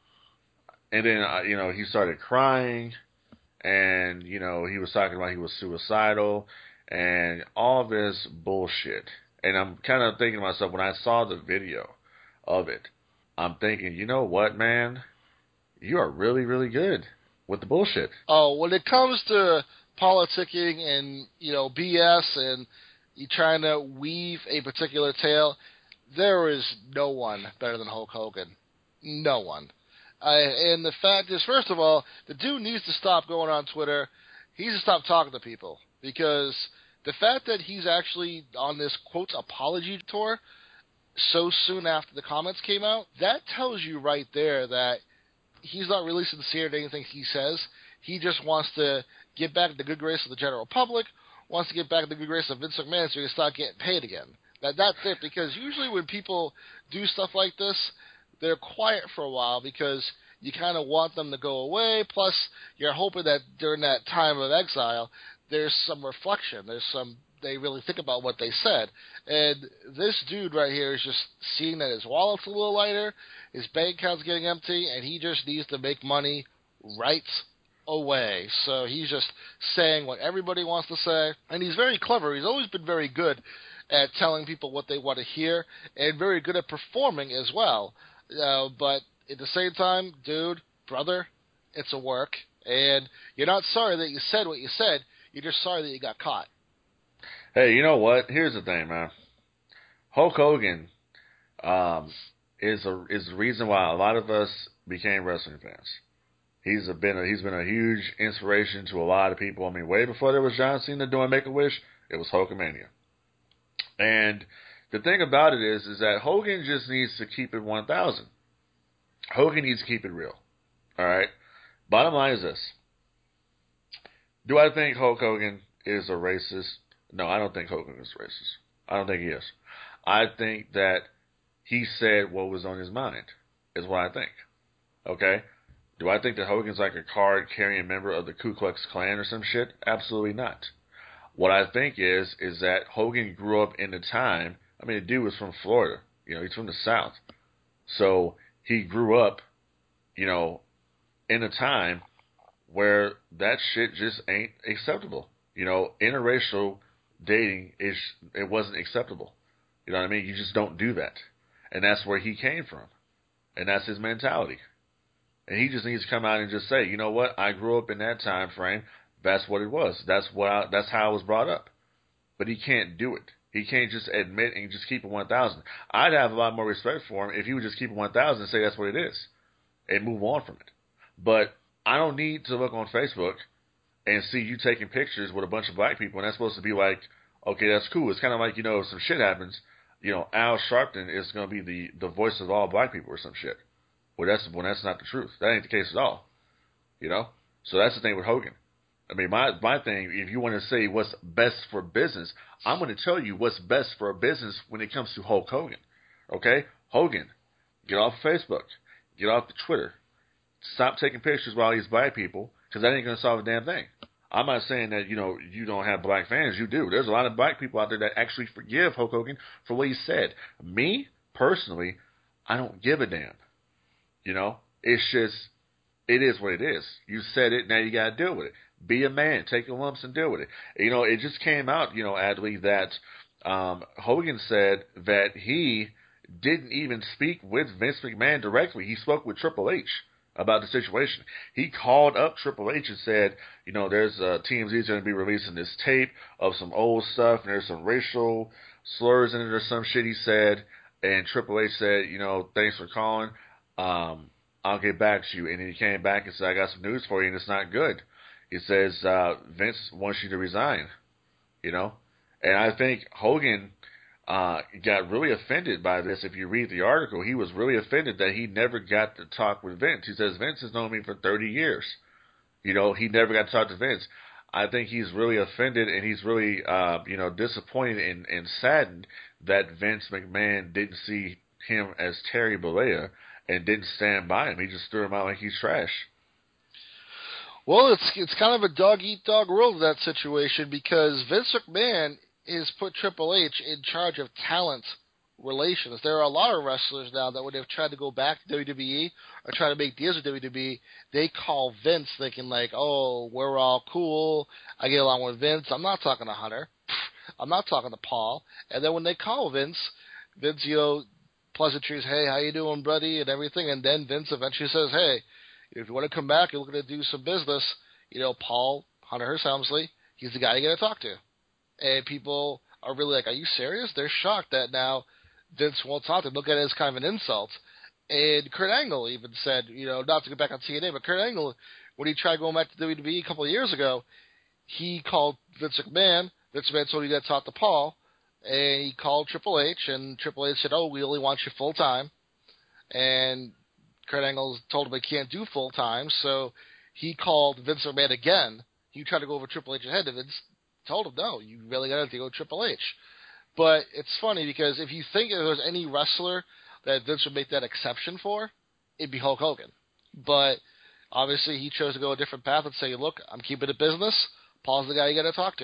And then, uh, you know, he started crying, and, you know, he was talking about he was suicidal, and all this bullshit. And I'm kind of thinking to myself, when I saw the video of it, I'm thinking, you know what, man? You are really, really good with the bullshit. Oh, when it comes to politicking and, you know, B S and you trying to weave a particular tale, there is no one better than Hulk Hogan. No one. Uh, and the fact is, first of all, the dude needs to stop going on Twitter. He needs to stop talking to people, because the fact that he's actually on this, quote, apology tour so soon after the comments came out, that tells you right there that he's not really sincere to anything he says. He just wants to get back in the good grace of the general public, wants to get back in the good grace of Vince McMahon so he can start getting paid again. That, that's it, because usually when people do stuff like this, they're quiet for a while because you kind of want them to go away. Plus, you're hoping that during that time of exile, there's some reflection. There's some, they really think about what they said. And this dude right here is just seeing that his wallet's a little lighter, his bank account's getting empty, and he just needs to make money right away. So he's just saying what everybody wants to say. And he's very clever. He's always been very good at telling people what they want to hear, and very good at performing as well. Uh, but at the same time, dude, brother, it's a work, and you're not sorry that you said what you said. You're just sorry that you got caught. Hey, you know what? Here's the thing, man. Hulk Hogan um, is a is the reason why a lot of us became wrestling fans. He's a, been a, he's been a huge inspiration to a lot of people. I mean, way before there was John Cena doing Make-A-Wish, it was Hulkamania. And the thing about it is, is that Hogan just needs to keep it one thousand. Hogan needs to keep it real. All right? Bottom line is this. Do I think Hulk Hogan is a racist? No, I don't think Hulk Hogan is racist. I don't think he is. I think that he said what was on his mind, is what I think. Okay? Do I think that Hogan's like a card-carrying member of the Ku Klux Klan or some shit? Absolutely not. What I think is, is that Hogan grew up in a time, I mean, the dude was from Florida. You know, he's from the South. So he grew up, you know, in a time where that shit just ain't acceptable. You know, interracial dating, is it wasn't acceptable. You know what I mean? You just don't do that. And that's where he came from. And that's his mentality. And he just needs to come out and just say, you know what? I grew up in that time frame. That's what it was. That's what I, that's how I was brought up. But he can't do it. He can't just admit and just keep it one thousand. I'd have a lot more respect for him if he would just keep it one thousand and say that's what it is and move on from it. But I don't need to look on Facebook and see you taking pictures with a bunch of black people, and that's supposed to be like, okay, that's cool. It's kind of like, you know, if some shit happens, you know, Al Sharpton is going to be the, the voice of all black people or some shit. Well, that's when that's not the truth. That ain't the case at all. You know? So that's the thing with Hogan. I mean, my my thing, if you want to say what's best for business, I'm going to tell you what's best for a business when it comes to Hulk Hogan. Okay? Hogan, get off Facebook. Get off the Twitter. Stop taking pictures while he's black people, because that ain't going to solve a damn thing. I'm not saying that, you know, you don't have black fans. You do. There's a lot of black people out there that actually forgive Hulk Hogan for what he said. Me, personally, I don't give a damn. You know? It's just, it is what it is. You said it, now you got to deal with it. Be a man. Take your lumps and deal with it. You know, it just came out, you know, Adley, that um, Hogan said that he didn't even speak with Vince McMahon directly. He spoke with Triple H about the situation. He called up Triple H and said, you know, there's uh, T M Z's going to be releasing this tape of some old stuff, and there's some racial slurs in it or some shit he said. And Triple H said, you know, thanks for calling. Um, I'll get back to you. And then he came back and said, I got some news for you, and it's not good. He says, uh, Vince wants you to resign, you know. And I think Hogan uh, got really offended by this. If you read the article, he was really offended that he never got to talk with Vince. He says, Vince has known me for thirty years. You know, he never got to talk to Vince. I think he's really offended, and he's really, uh, you know, disappointed and, and saddened that Vince McMahon didn't see him as Terry Bollea and didn't stand by him. He just threw him out like he's trash. Well, it's it's kind of a dog-eat-dog world in that situation, because Vince McMahon has put Triple H in charge of talent relations. There are a lot of wrestlers now that when they've tried to go back to W W E or try to make deals with W W E, they call Vince thinking like, oh, we're all cool. I get along with Vince. I'm not talking to Hunter. I'm not talking to Paul. And then when they call Vince, Vince, you know, pleasantries, hey, how you doing, buddy, and everything. And then Vince eventually says, hey, if you want to come back, you're looking to do some business, you know, Paul, Hunter Hearst Helmsley, he's the guy you got to talk to. And people are really like, are you serious? They're shocked that now Vince won't talk to them. Look at it as kind of an insult. And Kurt Angle even said, you know, not to get back on T N A, but Kurt Angle, when he tried going back to W W E a couple of years ago, he called Vince McMahon. Vince McMahon told you got to talk to Paul. And he called Triple H, and Triple H said, oh, we only want you full-time. And Kurt Angle told him he can't do full-time, so he called Vince McMahon again. He tried to go over Triple H's head, and Vince told him, no, you really got to go with Triple H. But it's funny, because if you think if there was any wrestler that Vince would make that exception for, it'd be Hulk Hogan. But obviously he chose to go a different path and say, look, I'm keeping it business. Paul's the guy you got to talk to.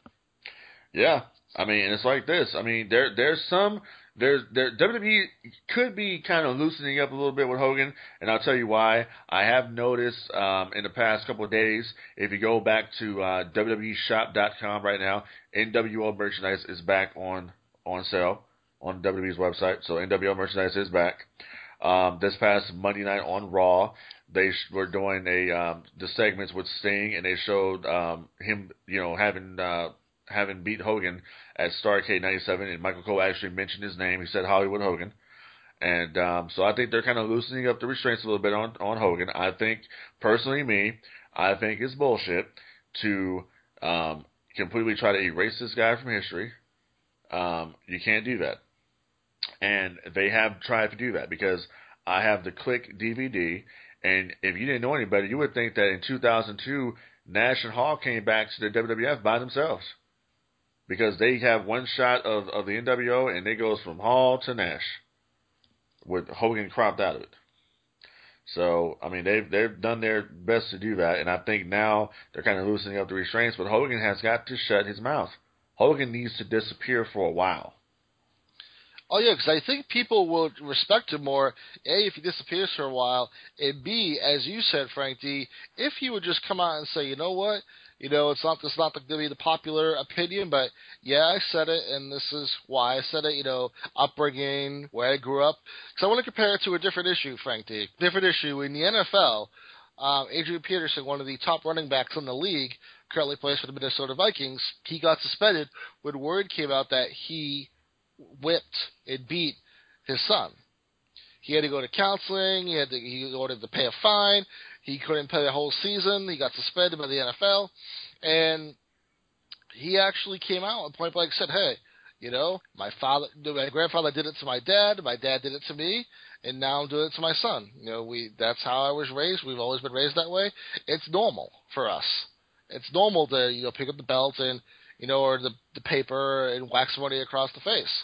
Yeah. I mean, and it's like this. I mean, there there's some there's there W W E could be kind of loosening up a little bit with Hogan, and I'll tell you why. I have noticed um, in the past couple of days, if you go back to uh, W W E shop dot com right now, N W O merchandise is back on on sale on W W E's website. So N W O merchandise is back. Um, this past Monday night on Raw, they sh- were doing a um, the segments with Sting, and they showed um, him, you know, having. Uh, having beat Hogan at Starrcade ninety-seven, and Michael Cole actually mentioned his name. He said Hollywood Hogan. And um, so I think they're kind of loosening up the restraints a little bit on, on Hogan. I think, personally me, I think it's bullshit to um, completely try to erase this guy from history. Um, you can't do that. And they have tried to do that, because I have the Click D V D, and if you didn't know any better, you would think that in two thousand two, Nash and Hall came back to the W W F by themselves. Because they have one shot of, of the N W O, and it goes from Hall to Nash, with Hogan cropped out of it. So, I mean, they've, they've done their best to do that, and I think now they're kind of loosening up the restraints, but Hogan has got to shut his mouth. Hogan needs to disappear for a while. Oh, yeah, because I think people will respect him more, A, if he disappears for a while, and B, as you said, Frank D., if he would just come out and say, you know what, you know, it's not it's not going to be the popular opinion, but yeah, I said it, and this is why I said it, you know, upbringing, where I grew up. Because I want to compare it to a different issue, Frank D. Different issue. In the N F L, um, Adrian Peterson, one of the top running backs in the league, currently plays for the Minnesota Vikings, he got suspended when word came out that he whipped and beat his son. He had to go to counseling. He had to, he ordered to pay a fine. He couldn't play the whole season. He got suspended by the N F L. And he actually came out and point blank said, hey, you know, my father, my grandfather did it to my dad. My dad did it to me. And now I'm doing it to my son. You know, we that's how I was raised. We've always been raised that way. It's normal for us. It's normal to, you know, pick up the belt and, you know, or the, the paper and whack somebody across the face.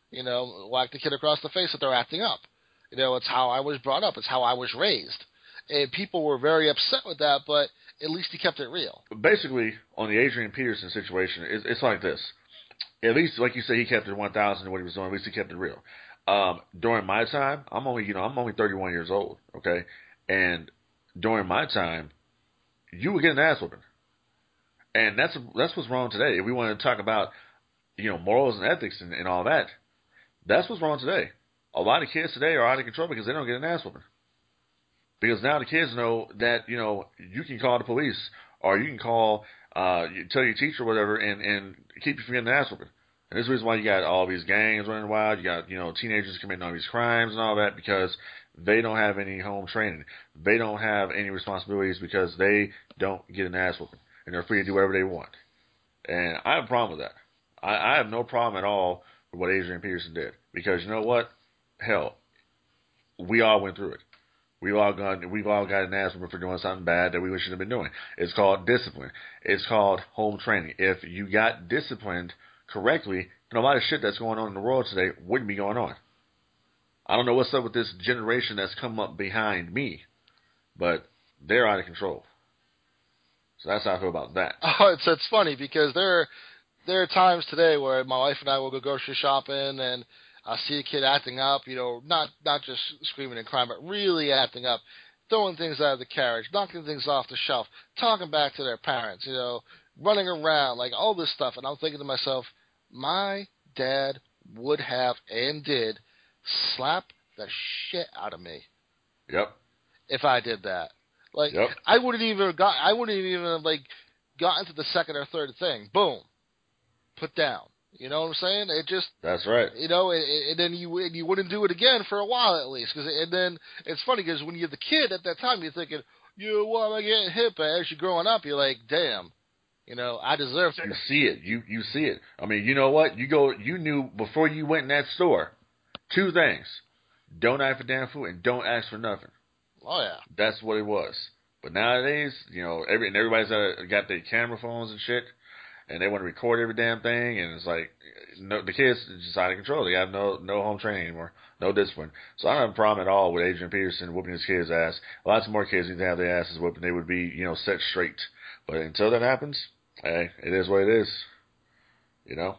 You know, whack the kid across the face that they're acting up. You know, it's how I was brought up. It's how I was raised. And people were very upset with that, but at least he kept it real. Basically, on the Adrian Peterson situation, it's, it's like this. At least, like you say, he kept it one thousand and what he was doing. At least he kept it real. Um, during my time, I'm only, you know, I'm only thirty-one years old, okay? And during my time, you were getting an ass whooping. And that's that's what's wrong today. If we want to talk about, you know, morals and ethics and, and all that, that's what's wrong today. A lot of kids today are out of control because they don't get an ass whooping. Because now the kids know that, you know, you can call the police or you can call, uh, you tell your teacher or whatever and, and keep you from getting an ass whooping. And this is the reason why you got all these gangs running wild. You got, you know, teenagers committing all these crimes and all that because they don't have any home training. They don't have any responsibilities because they don't get an ass whooping. And they're free to do whatever they want. And I have a problem with that. I, I have no problem at all with what Adrian Peterson did. Because you know what? Hell, we all went through it. We've all gone. We've all got an ass whooping for doing something bad that we shouldn't have been doing. It's called discipline. It's called home training. If you got disciplined correctly, then a lot of shit that's going on in the world today wouldn't be going on. I don't know what's up with this generation that's come up behind me, but they're out of control. So that's how I feel about that. Oh, it's it's funny because there are, there are times today where my wife and I will go grocery shopping and I see a kid acting up, you know, not not just screaming and crying, but really acting up, throwing things out of the carriage, knocking things off the shelf, talking back to their parents, you know, running around, like all this stuff. And I'm thinking to myself, my dad would have and did slap the shit out of me. Yep. If I did that. Like, yep. I wouldn't even got, I wouldn't even have, like, gotten to the second or third thing. Boom. Put down. You know what I'm saying? It just... That's right. You know, and, and then you and you wouldn't do it again for a while at least. Cause, and then it's funny because when you're the kid at that time, you're thinking, you know, why am I getting hit? But as you're growing up, you're like, damn, you know, I deserve to. You see it. You you see it. I mean, you know what? You go. You knew before you went in that store, two things: don't ask for damn food and don't ask for nothing. Oh yeah, that's what it was. But nowadays, you know, every and everybody's got, got their camera phones and shit. And they want to record every damn thing, and it's like no, the kids are just out of control. They have no no home training anymore, no discipline. So I don't have a problem at all with Adrian Peterson whooping his kids' ass. Lots more kids need to have their asses whooped, and they would be, you know, set straight. But until that happens, hey, it is what it is. You know,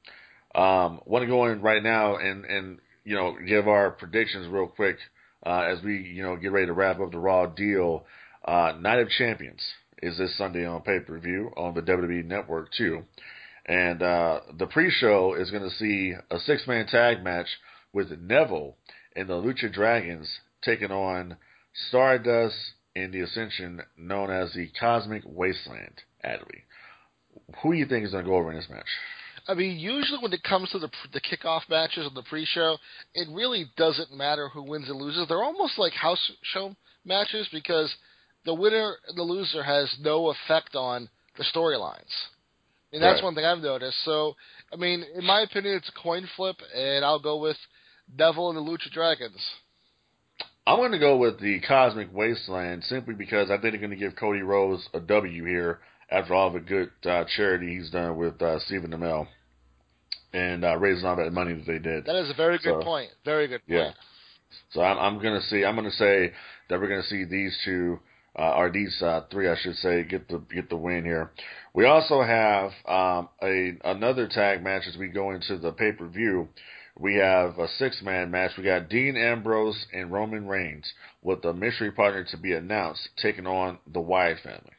um, want to go in right now and and you know give our predictions real quick uh, as we you know get ready to wrap up the Raw deal. Uh, Night of Champions is this Sunday on pay-per-view on the W W E Network, too. And uh, the pre-show is going to see a six-man tag match with Neville and the Lucha Dragons taking on Stardust and the Ascension, known as the Cosmic Wasteland, Adley. Who do you think is going to go over in this match? I mean, usually when it comes to the the kickoff matches on the pre-show, it really doesn't matter who wins and loses. They're almost like house show matches because the winner and the loser has no effect on the storylines. And that's right. one thing I've noticed. So, I mean, in my opinion, it's a coin flip, and I'll go with Neville and the Lucha Dragons. I'm going to go with the Cosmic Wasteland simply because I think they're going to give Cody Rhodes a W here after all the good uh, charity he's done with uh, Stephen Amell and uh, raising all that money that they did. That is a very good so, point. Very good point. Yeah. So I'm, I'm going to see. I'm going to say that we're going to see these two. Uh, or these uh, three, I should say, get the get the win here. We also have um, a another tag match as we go into the pay per view. We have a six man match. We got Dean Ambrose and Roman Reigns with a mystery partner to be announced, taking on the Wyatt family.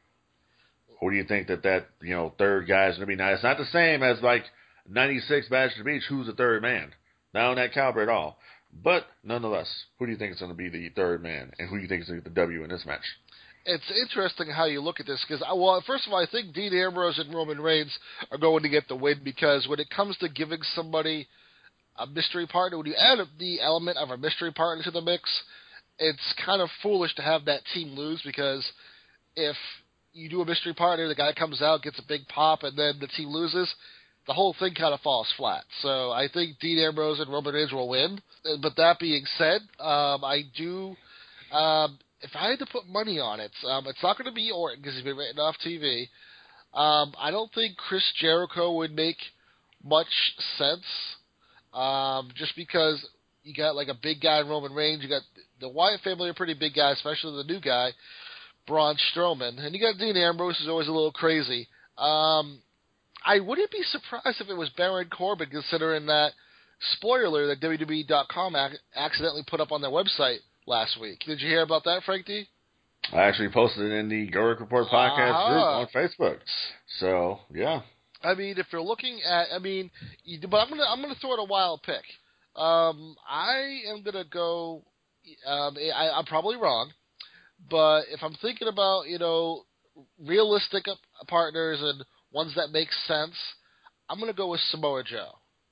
Who do you think that that you know third guy is going to be? Now it's not the same as like ninety-six Bash at the Beach. Who's the third man? Not on that caliber at all. But, nonetheless, who do you think is going to be the third man, and who do you think is going to get the W in this match? It's interesting how you look at this, because, well, first of all, I think Dean Ambrose and Roman Reigns are going to get the win, because when it comes to giving somebody a mystery partner, when you add the element of a mystery partner to the mix, it's kind of foolish to have that team lose, because if you do a mystery partner, the guy comes out, gets a big pop, and then the team loses, the whole thing kind of falls flat. So I think Dean Ambrose and Roman Reigns will win. But that being said, um, I do, um, if I had to put money on it, um, it's not going to be Orton because he's been written off T V. Um, I don't think Chris Jericho would make much sense Um, just because you got like a big guy in Roman Reigns, you got the Wyatt family are pretty big guys, especially the new guy, Braun Strowman, and you got Dean Ambrose, who's always a little crazy. Um, I wouldn't be surprised if it was Baron Corbin, considering that spoiler that W W E dot com ac- accidentally put up on their website last week. Did you hear about that, Frank D? I actually posted it in the Gurrick Report podcast Uh-huh. group on Facebook. So, yeah. I mean, if you're looking at, I mean, you, but I'm gonna I'm gonna throw out a wild pick. Um, I am gonna go. Um, I, I'm probably wrong, but if I'm thinking about you know realistic partners and ones that make sense, I'm gonna go with Samoa Joe.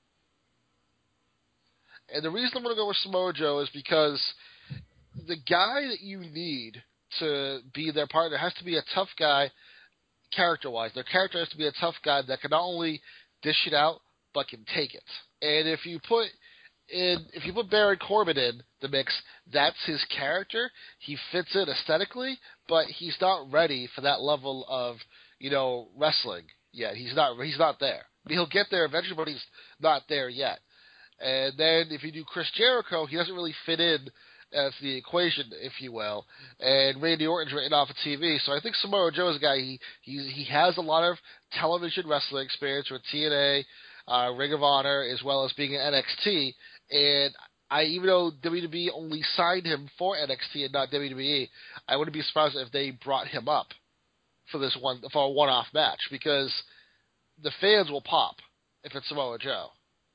And the reason I'm gonna go with Samoa Joe is because the guy that you need to be their partner has to be a tough guy character-wise. Their character has to be a tough guy that can not only dish it out, but can take it. And if you put in, if you put Baron Corbin in the mix, that's his character. He fits in aesthetically, but he's not ready for that level of, you know, wrestling yet. He's not, he's not there. He'll get there eventually, but he's not there yet. And then if you do Chris Jericho, he doesn't really fit in as the equation, if you will. And Randy Orton's written off of T V, so I think Samoa Joe is a guy. He he he has a lot of television wrestling experience with T N A, uh, Ring of Honor, as well as being in N X T. And I, even though W W E only signed him for N X T and not W W E, I wouldn't be surprised if they brought him up for this one for a one-off match, because the fans will pop if it's Samoa Joe.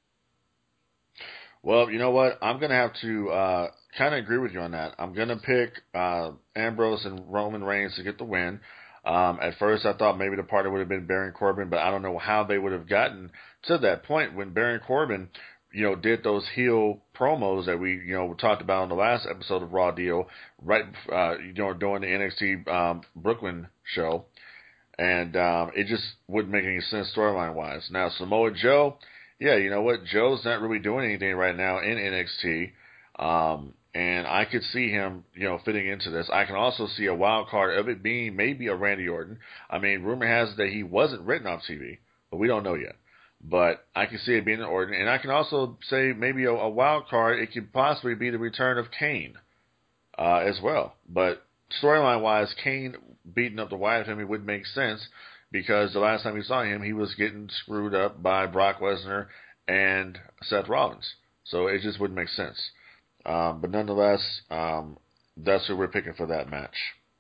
Well, you know what? I'm going to have to uh, kind of agree with you on that. I'm going to pick uh, Ambrose and Roman Reigns to get the win. Um, at first, I thought maybe the partner would have been Baron Corbin, but I don't know how they would have gotten to that point when Baron Corbin, you know, did those heel promos that we, you know, talked about in the last episode of Raw Deal, right, uh, you know, during the N X T um, Brooklyn show. And um, it just wouldn't make any sense storyline-wise. Now, Samoa Joe, yeah, you know what? Joe's not really doing anything right now in N X T. Um, and I could see him, you know, fitting into this. I can also see a wild card of it being maybe a Randy Orton. I mean, rumor has it that he wasn't written off T V, but we don't know yet. But I can see it being an Orton. And I can also say maybe a, a wild card, it could possibly be the return of Kane uh, as well. But storyline-wise, Kane beating up the Wyatt family would make sense, because the last time we saw him, he was getting screwed up by Brock Lesnar and Seth Rollins. So it just wouldn't make sense. Um, but nonetheless, um, that's who we're picking for that match.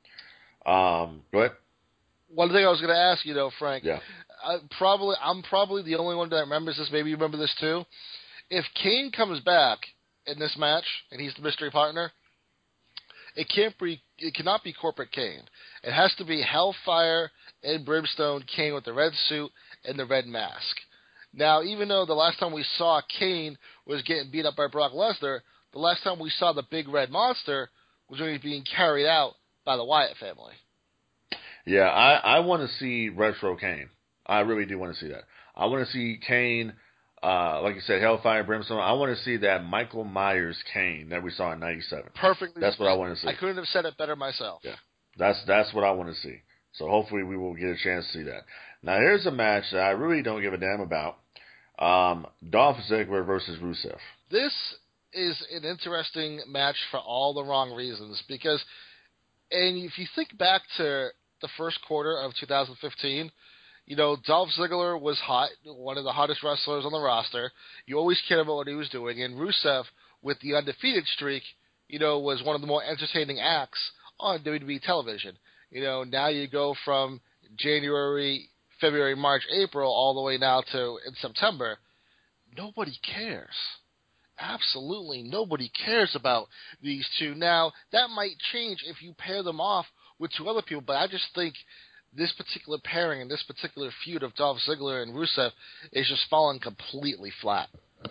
Um, go ahead. One thing I was going to ask you, though, Frank. Yeah. I probably, I'm probably the only one that remembers this. Maybe you remember this too. If Kane comes back in this match and he's the mystery partner, it can't be, it cannot be corporate Kane. It has to be Hellfire and Brimstone Kane with the red suit and the red mask. Now, even though the last time we saw Kane was getting beat up by Brock Lesnar, the last time we saw the big red monster was when he was being carried out by the Wyatt family. Yeah, I, I want to see Retro Kane. I really do want to see that. I want to see Kane, uh, like you said, Hellfire and Brimstone. I want to see that Michael Myers Kane that we saw in ninety-seven. Perfectly. That's what I want to see. I couldn't have said it better myself. Yeah, that's that's what I want to see. So hopefully we will get a chance to see that. Now here's a match that I really don't give a damn about. Um, Dolph Ziggler versus Rusev. This is an interesting match for all the wrong reasons, because, and if you think back to the first quarter of two thousand fifteen, you know, Dolph Ziggler was hot, one of the hottest wrestlers on the roster. You always cared about what he was doing, and Rusev, with the undefeated streak, you know, was one of the more entertaining acts on W W E television. You know, now you go from January, February, March, April, all the way now to in September. Nobody cares. Absolutely nobody cares about these two. Now, that might change if you pair them off with two other people, but I just think this particular pairing and this particular feud of Dolph Ziggler and Rusev is just falling completely flat.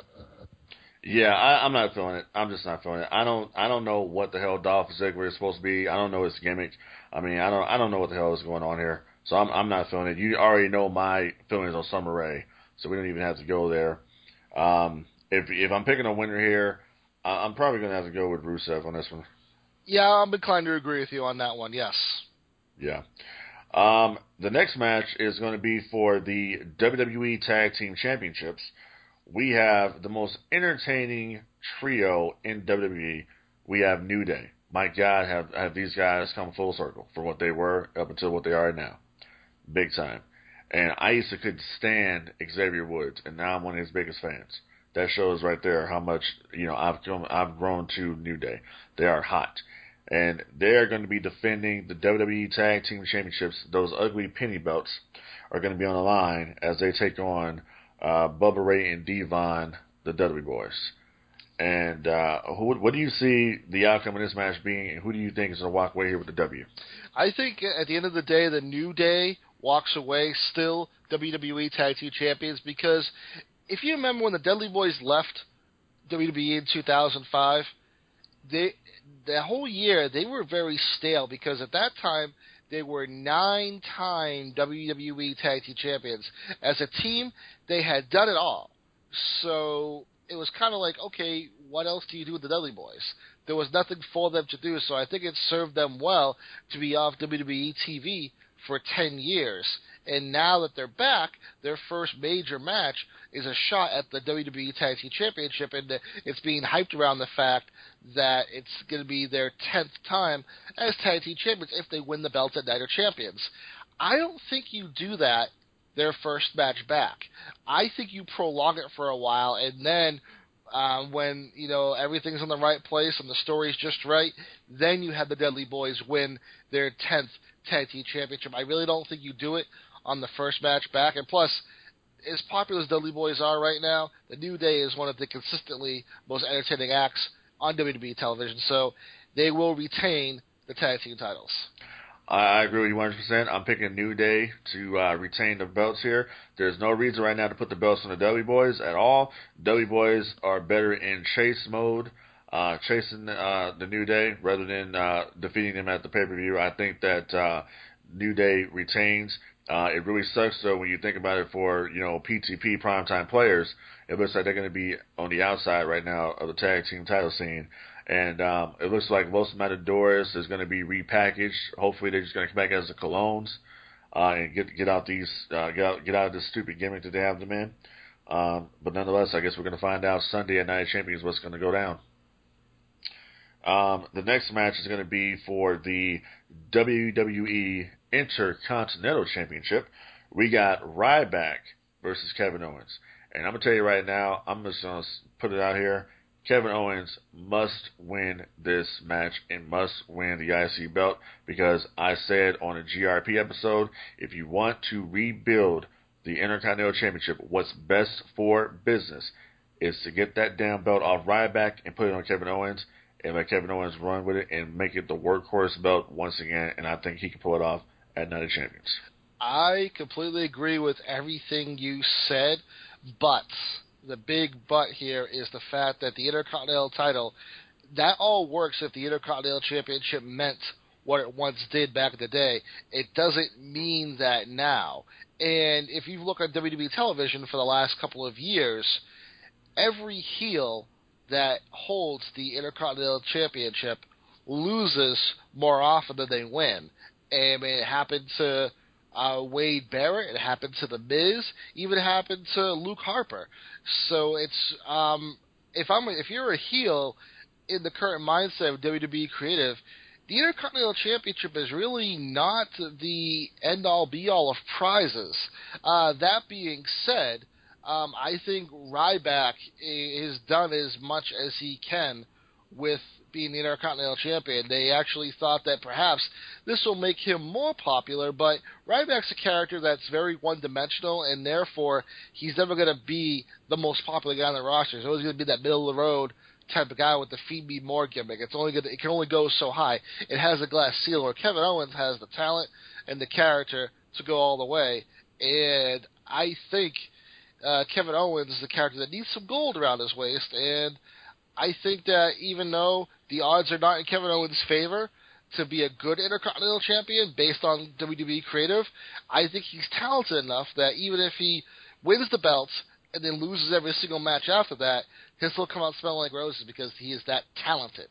Yeah, I, I'm not feeling it. I'm just not feeling it. I don't. I don't know what the hell Dolph Ziggler is supposed to be. I don't know his gimmick. I mean, I don't. I don't know what the hell is going on here. So I'm. I'm not feeling it. You already know my feelings on Summer Rae, so we don't even have to go there. Um, if if I'm picking a winner here, I'm probably going to have to go with Rusev on this one. Yeah, I'm inclined to agree with you on that one. Yes. Yeah. Um, the next match is going to be for the W W E Tag Team Championships, we have the most entertaining trio in W W E. We have New Day. My God, have, have these guys come full circle from what they were up until what they are now. Big time. And I used to could stand Xavier Woods, and now I'm one of his biggest fans. That shows right there how much, you know, I've come, I've grown to New Day. They are hot. And they're going to be defending the W W E Tag Team Championships. Those ugly penny belts are going to be on the line as they take on uh, Bubba Ray and Devon, the Dudley Boys. And uh, who, what do you see the outcome of this match being, and who do you think is going to walk away here with the W? I think at the end of the day, the New Day walks away still W W E Tag Team Champions, because if you remember when the Dudley Boys left W W E in two thousand five, they the whole year they were very stale, because at that time they were nine-time W W E Tag Team Champions. As a team, they had done it all. So it was kind of like, okay, what else do you do with the Dudley Boys? There was nothing for them to do, so I think it served them well to be off W W E T V for ten years. And now that they're back, their first major match is a shot at the W W E Tag Team Championship, and it's being hyped around the fact that it's going to be their tenth time as Tag Team Champions if they win the belts at Night of Champions. I don't think you do that their first match back. I think you prolong it for a while, and then um, when you know everything's in the right place and the story's just right, then you have the Dudley Boys win their tenth Tag Team Championship. I really don't think you do it on the first match back. And plus, as popular as Dudley Boys are right now, the New Day is one of the consistently most entertaining acts on W W E television, so they will retain the tag team titles. I agree with you one hundred percent. I'm picking New Day to uh, retain the belts here. There's no reason right now to put the belts on the Dudley Boys at all. Dudley Boys are better in chase mode, uh, chasing uh, the New Day rather than uh, defeating them at the pay-per-view. I think that uh, New Day retains. Uh, it really sucks, though, when you think about it for, you know, P T P primetime players. It looks like they're going to be on the outside right now of the tag team title scene. And um, it looks like Los Matadores is going to be repackaged. Hopefully they're just going to come back as the Colognes uh, and get get out these uh, get out get out of this stupid gimmick that they have them in. Um, but nonetheless, I guess we're going to find out Sunday at Night of Champions what's going to go down. Um, the next match is going to be for the W W E Intercontinental Championship. We got Ryback versus Kevin Owens. And I'm going to tell you right now, I'm just going to put it out here. Kevin Owens must win this match and must win the I C belt, because I said on a G R P episode, if you want to rebuild the Intercontinental Championship, what's best for business is to get that damn belt off Ryback and put it on Kevin Owens and let Kevin Owens run with it and make it the workhorse belt once again, and I think he can pull it off at Night of Champions. I completely agree with everything you said, but the big but here is the fact that the Intercontinental title, that all works if the Intercontinental Championship meant what it once did back in the day. It doesn't mean that now. And if you look at W W E television for the last couple of years, every heel that holds the Intercontinental Championship loses more often than they win. And it happened to uh, Wade Barrett, it happened to The Miz, even happened to Luke Harper. So it's um, if I'm if you're a heel in the current mindset of W W E Creative, the Intercontinental Championship is really not the end-all, be-all of prizes. Uh, that being said, um, I think Ryback has done as much as he can with being the Intercontinental Champion. They actually thought that perhaps this will make him more popular, but Ryback's a character that's very one-dimensional, and therefore he's never going to be the most popular guy on the roster. He's always going to be that middle-of-the-road type of guy with the feed me more gimmick. It's only gonna, it can only go so high. It has a glass ceiling. Where Kevin Owens has the talent and the character to go all the way. And I think uh, Kevin Owens is the character that needs some gold around his waist. And I think that even though the odds are not in Kevin Owens' favor to be a good Intercontinental Champion based on W W E Creative, I think he's talented enough that even if he wins the belts and then loses every single match after that, he'll still come out smelling like roses because he is that talented.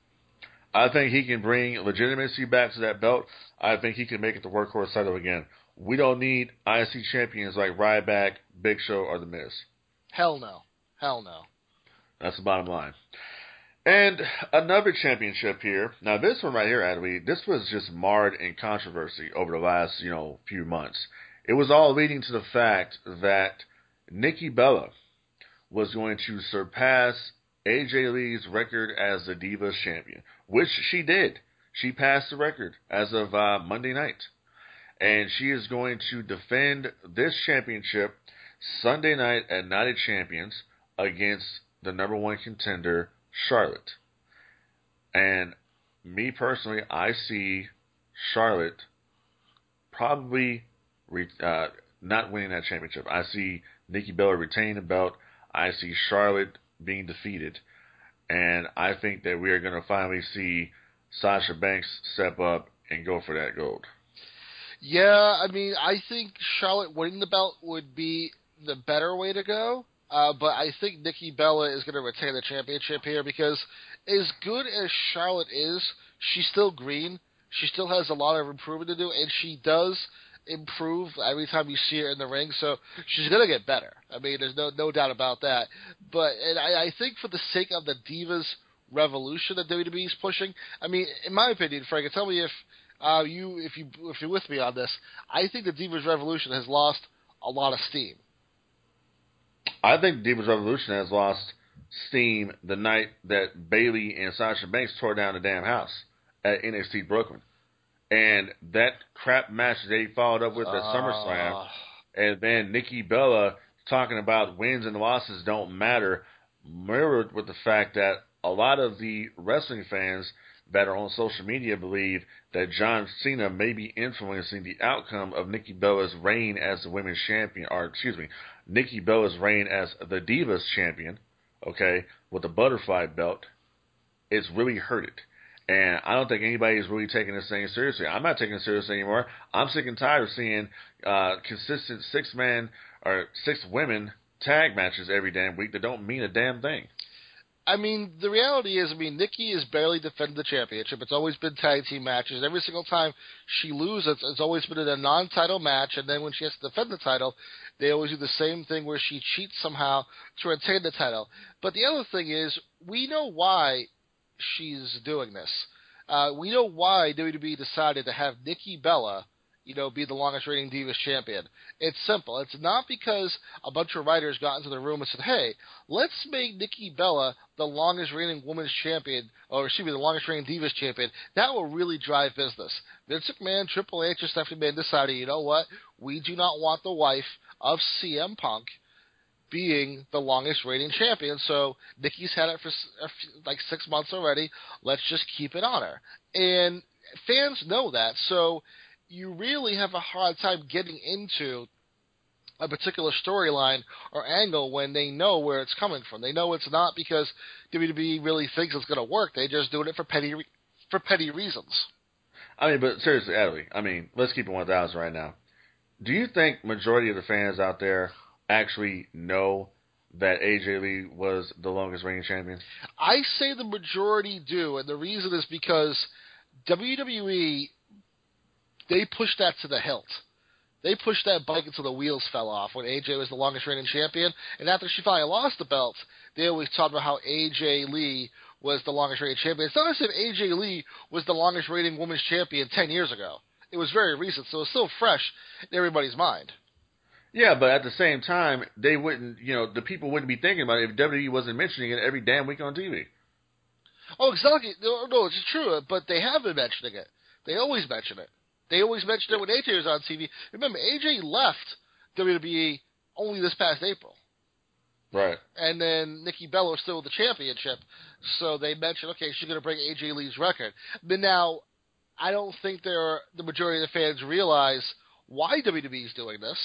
I think he can bring legitimacy back to that belt. I think he can make it the workhorse title again. We don't need I C champions like Ryback, Big Show, or The Miz. Hell no. Hell no. That's the bottom line. And another championship here. Now, this one right here, Adley, this was just marred in controversy over the last, you know, few months. It was all leading to the fact that Nikki Bella was going to surpass A J Lee's record as the Divas champion, which she did. She passed the record as of uh, Monday night. And she is going to defend this championship Sunday night at Night of Champions against the number one contender, Charlotte. And me personally, I see Charlotte probably re- uh, not winning that championship. I see Nikki Bella retaining the belt. I see Charlotte being defeated. And I think that we are going to finally see Sasha Banks step up and go for that gold. Yeah, I mean, I think Charlotte winning the belt would be the better way to go. Uh, but I think Nikki Bella is going to retain the championship here because as good as Charlotte is, she's still green. She still has a lot of improvement to do, and she does improve every time you see her in the ring. So she's going to get better. I mean, there's no no doubt about that. But and I, I think for the sake of the Divas revolution that W W E is pushing, I mean, in my opinion, Frank, and tell me if uh, you if you if you're with me on this, I think the Divas revolution has lost a lot of steam. I think Divas Revolution has lost steam the night that Bayley and Sasha Banks tore down the damn house at N X T Brooklyn. And that crap match they followed up with at uh, SummerSlam, and then Nikki Bella talking about wins and losses don't matter, mirrored with the fact that a lot of the wrestling fans that are on social media believe that John Cena may be influencing the outcome of Nikki Bella's reign as the women's champion, or excuse me, Nikki Bella's reign as the Divas champion, okay, with the butterfly belt. It's really hurt it. And I don't think anybody's really taking this thing seriously. I'm not taking it seriously anymore. I'm sick and tired of seeing uh, consistent six-man or six-women tag matches every damn week that don't mean a damn thing. I mean, the reality is, I mean, Nikki has barely defended the championship. It's always been tag team matches. Every single time she loses, it's always been in a non-title match. And then when she has to defend the title, they always do the same thing where she cheats somehow to retain the title. But the other thing is, we know why she's doing this. Uh, we know why W W E decided to have Nikki Bella, you know, be the longest reigning Divas champion. It's simple. It's not because a bunch of writers got into the room and said, hey, let's make Nikki Bella the longest reigning women's champion, or excuse me, the longest reigning Divas champion. That will really drive business. Vince McMahon, Triple H, and Stephanie McMahon decided, you know what? We do not want the wife of C M Punk being the longest reigning champion. So Nikki's had it for like six months already. Let's just keep it on her. And fans know that. So you really have a hard time getting into a particular storyline or angle when they know where it's coming from. They know it's not because W W E really thinks it's going to work. They're just doing it for petty for petty reasons. I mean, but seriously, Adley, I mean, let's keep it one thousand right now. Do you think majority of the fans out there actually know that A J Lee was the longest reigning champion? I say the majority do, and the reason is because W W E, they pushed that to the hilt. They pushed that bike until the wheels fell off when A J was the longest reigning champion. And after she finally lost the belt, they always talked about how A J Lee was the longest reigning champion. It's not as if A J Lee was the longest reigning women's champion ten years ago. It was very recent, so it's still fresh in everybody's mind. Yeah, but at the same time, they wouldn't, you know, the people wouldn't be thinking about it if W W E wasn't mentioning it every damn week on T V. Oh, exactly. No, no, it's true, but they have been mentioning it. They always mention it. They always mentioned it when A J was on T V. Remember, A J left W W E only this past April. Right. And then Nikki Bella was still with the championship, so they mentioned, okay, she's going to break A J Lee's record. But now, I don't think they're, the majority of the fans realize why W W E is doing this.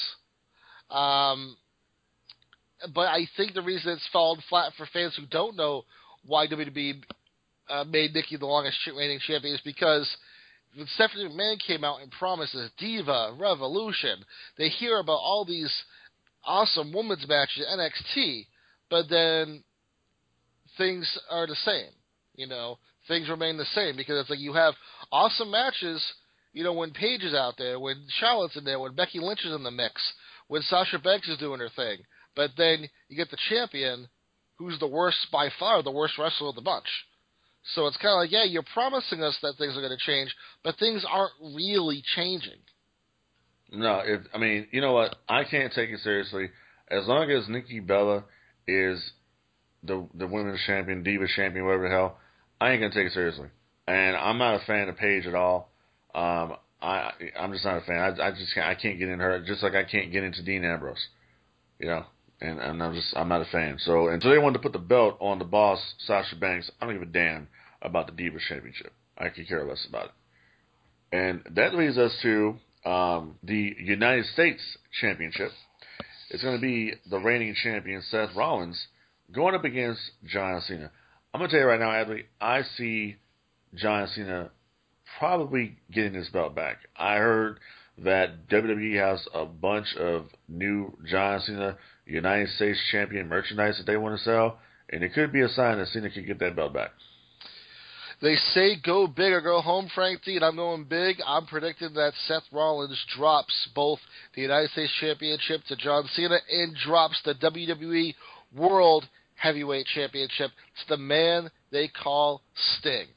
Um, but I think the reason it's fallen flat for fans who don't know why W W E uh, made Nikki the longest reigning champion is because when Stephanie McMahon came out and promised this Diva Revolution, they hear about all these awesome women's matches at N X T, but then things are the same. You know, things remain the same because it's like you have awesome matches, you know, when Paige is out there, when Charlotte's in there, when Becky Lynch is in the mix, when Sasha Banks is doing her thing. but then you get the champion, who's the worst, by far the worst wrestler of the bunch. So it's kind of like, yeah, you're promising us that things are going to change, but things aren't really changing. No, if I mean, you know what? I can't take it seriously. As long as Nikki Bella is the the women's champion, Diva champion, whatever the hell, I ain't gonna take it seriously. And I'm not a fan of Paige at all. Um, I I'm just not a fan. I, I just can't, I can't get in her, just like I can't get into Dean Ambrose. You know, and, and I'm just I'm not a fan. So until they wanted to put the belt on the boss, Sasha Banks, I don't give a damn about the Divas Championship. I could care less about it. And that leads us to um, the United States Championship. It's going to be the reigning champion Seth Rollins going up against John Cena. I'm going to tell you right now, Adley, I see John Cena probably getting his belt back. I heard that W W E has a bunch of new John Cena United States Champion merchandise that they want to sell, and it could be a sign that Cena could get that belt back. They say go big or go home, Frank D, and I'm going big. I'm predicting that Seth Rollins drops both the United States Championship to John Cena and drops the W W E World Heavyweight Championship to the man they call Sting.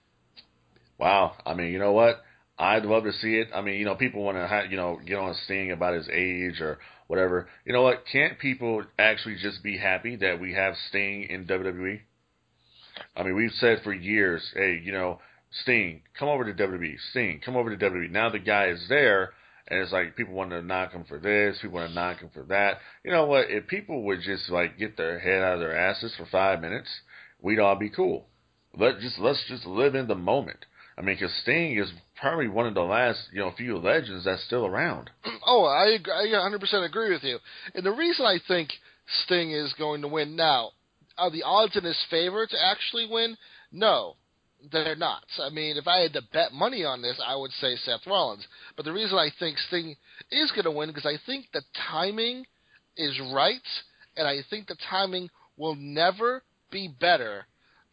Wow. I mean, you know what? I'd love to see it. I mean, you know, people want to, you know, get on Sting about his age or whatever. You know what? Can't people actually just be happy that we have Sting in W W E? I mean, we've said for years, hey, you know, Sting, come over to W W E. Sting, come over to W W E. Now the guy is there, and it's like people want to knock him for this, people want to knock him for that. You know what? If people would just like get their head out of their asses for five minutes, we'd all be cool. Let just let's just live in the moment. I mean, because Sting is probably one of the last, you know, few legends that's still around. Oh, I, I one hundred percent agree with you. And the reason I think Sting is going to win now, are the odds in his favor to actually win? No, they're not. I mean, if I had to bet money on this, I would say Seth Rollins. But the reason I think Sting is going to win is because I think the timing is right, and I think the timing will never be better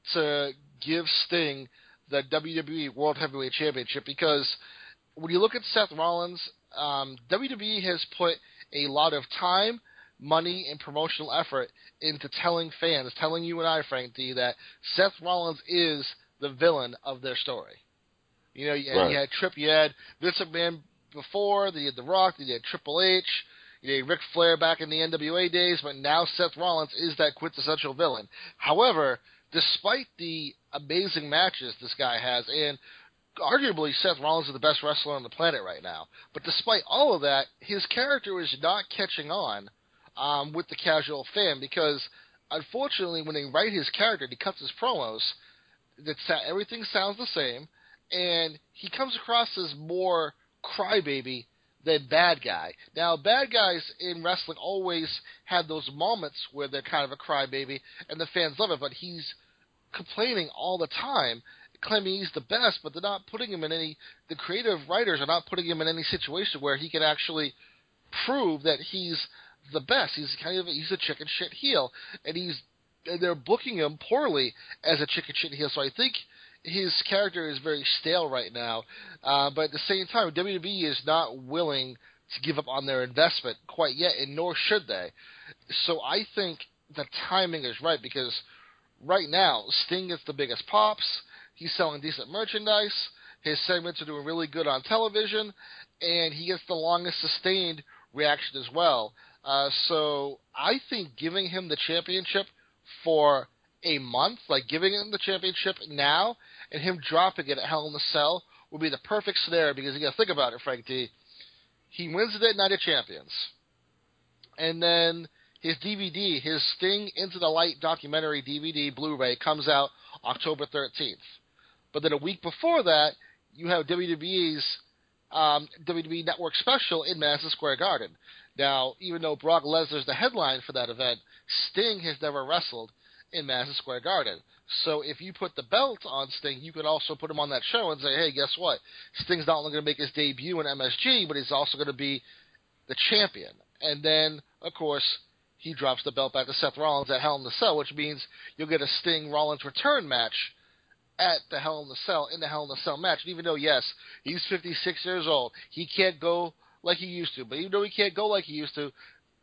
to give Sting the W W E World Heavyweight Championship, because when you look at Seth Rollins, um, W W E has put a lot of time, money, and promotional effort into telling fans, telling you and I, Frank D, that Seth Rollins is the villain of their story. You know, you, right. you had Trip, you had Vince McMahon before, then you had The Rock, then you had Triple H, you had Ric Flair back in the N W A days, but now Seth Rollins is that quintessential villain. However, despite the amazing matches this guy has, and arguably Seth Rollins is the best wrestler on the planet right now, but despite all of that, his character is not catching on um, with the casual fan, because unfortunately when they write his character, he cuts his promos, that's, everything sounds the same, and he comes across as more crybaby than bad guy. Now, bad guys in wrestling always have those moments where they're kind of a crybaby, and the fans love it, but he's complaining all the time, claiming he's the best, but they're not putting him in any, the creative writers are not putting him in any situation where he can actually prove that he's the best. He's kind of, he's a chicken shit heel, and he's, and they're booking him poorly as a chicken shit heel, so I think his character is very stale right now, uh, but at the same time, W W E is not willing to give up on their investment quite yet, and nor should they. So I think the timing is right, because right now, Sting gets the biggest pops, he's selling decent merchandise, his segments are doing really good on television, and he gets the longest sustained reaction as well. Uh, so I think giving him the championship for a month, like giving him the championship now, and him dropping it at Hell in a Cell would be the perfect scenario, because you got to think about it, Frank D. He wins the Night of Champions, and then his D V D, his Sting Into the Light documentary D V D Blu-ray comes out October thirteenth. But then a week before that, you have W W E's um, W W E Network special in Madison Square Garden. Now, even though Brock Lesnar's the headline for that event, Sting has never wrestled in Madison Square Garden. So if you put the belt on Sting, you could also put him on that show and say, hey, guess what? Sting's not only going to make his debut in M S G, but he's also going to be the champion. And then, of course, he drops the belt back to Seth Rollins at Hell in the Cell, which means you'll get a Sting-Rollins return match at the Hell in the Cell, in the Hell in the Cell match. And even though, yes, he's fifty-six years old, he can't go like he used to. But even though he can't go like he used to,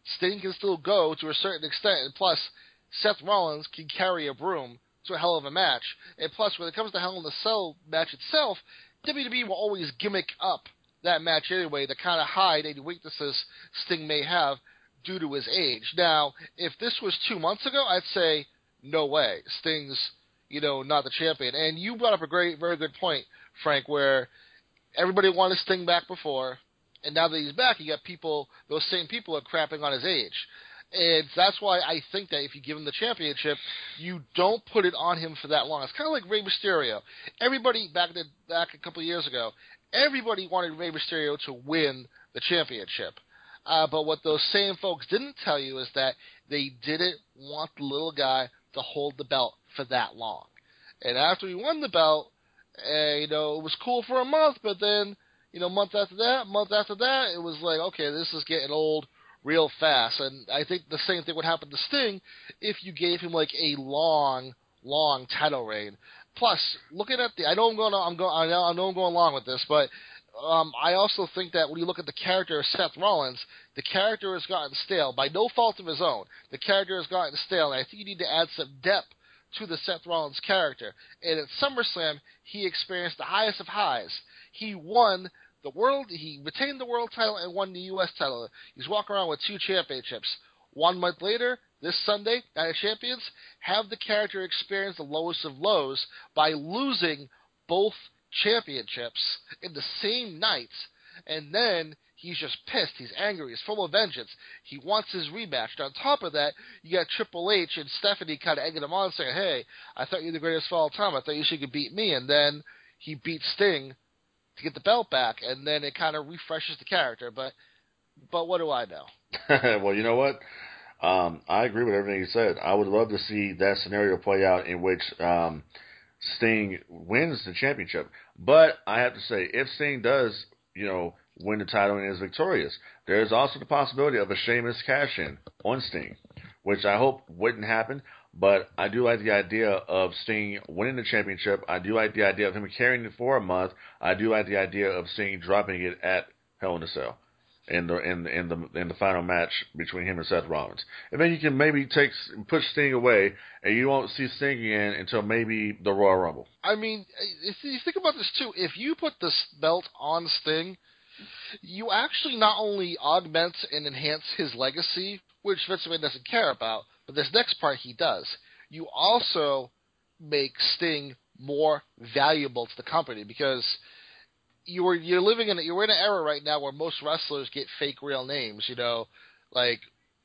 Sting can still go to a certain extent, and plus, Seth Rollins can carry a broom to a hell of a match. And plus, when it comes to Hell in a Cell match itself, W W E will always gimmick up that match anyway to kind of hide any weaknesses Sting may have due to his age. Now, if this was two months ago, I'd say, no way. Sting's, you know, not the champion. And you brought up a great, very good point, Frank, where everybody wanted Sting back before, and now that he's back, you got people, those same people are crapping on his age. And that's why I think that if you give him the championship, you don't put it on him for that long. It's kind of like Rey Mysterio. Everybody, back the, back a couple of years ago, everybody wanted Rey Mysterio to win the championship. Uh, but what those same folks didn't tell you is that they didn't want the little guy to hold the belt for that long. And after he won the belt, uh, you know, it was cool for a month, but then, you know, month after that, month after that, it was like, okay, this is getting old real fast. And I think the same thing would happen to Sting if you gave him like a long, long title reign. Plus, looking at the, I know I'm going, I'm going, I know, I know I'm going along with this, but um, I also think that when you look at the character of Seth Rollins, the character has gotten stale by no fault of his own. The character has gotten stale, and I think you need to add some depth to the Seth Rollins character. And at SummerSlam, he experienced the highest of highs. He won the world, he retained the world title and won the U S title. He's walking around with two championships. One month later, this Sunday, Night of Champions, have the character experience the lowest of lows by losing both championships in the same night, and then he's just pissed, he's angry, he's full of vengeance, he wants his rematch. And on top of that, you got Triple H and Stephanie kind of egging him on, saying, hey, I thought you were the greatest of all time, I thought you should could beat me, and then he beats Sting to get the belt back, and then it kind of refreshes the character, but but what do I know? Well, you know what? Um, I agree with everything you said. I would love to see that scenario play out in which um, Sting wins the championship. But I have to say, if Sting does, you know, win the title and is victorious, there's also the possibility of a Sheamus cash-in on Sting, which I hope wouldn't happen. But I do like the idea of Sting winning the championship. I do like the idea of him carrying it for a month. I do like the idea of Sting dropping it at Hell in a Cell in the in the in the in the final match between him and Seth Rollins. And then you can maybe take push Sting away, and you won't see Sting again until maybe the Royal Rumble. I mean, if you think about this too, if you put this belt on Sting, you actually not only augment and enhance his legacy, which Vince McMahon doesn't care about, but this next part he does. You also make Sting more valuable to the company, because you were you're living in a, you're in an era right now where most wrestlers get fake real names. You know, like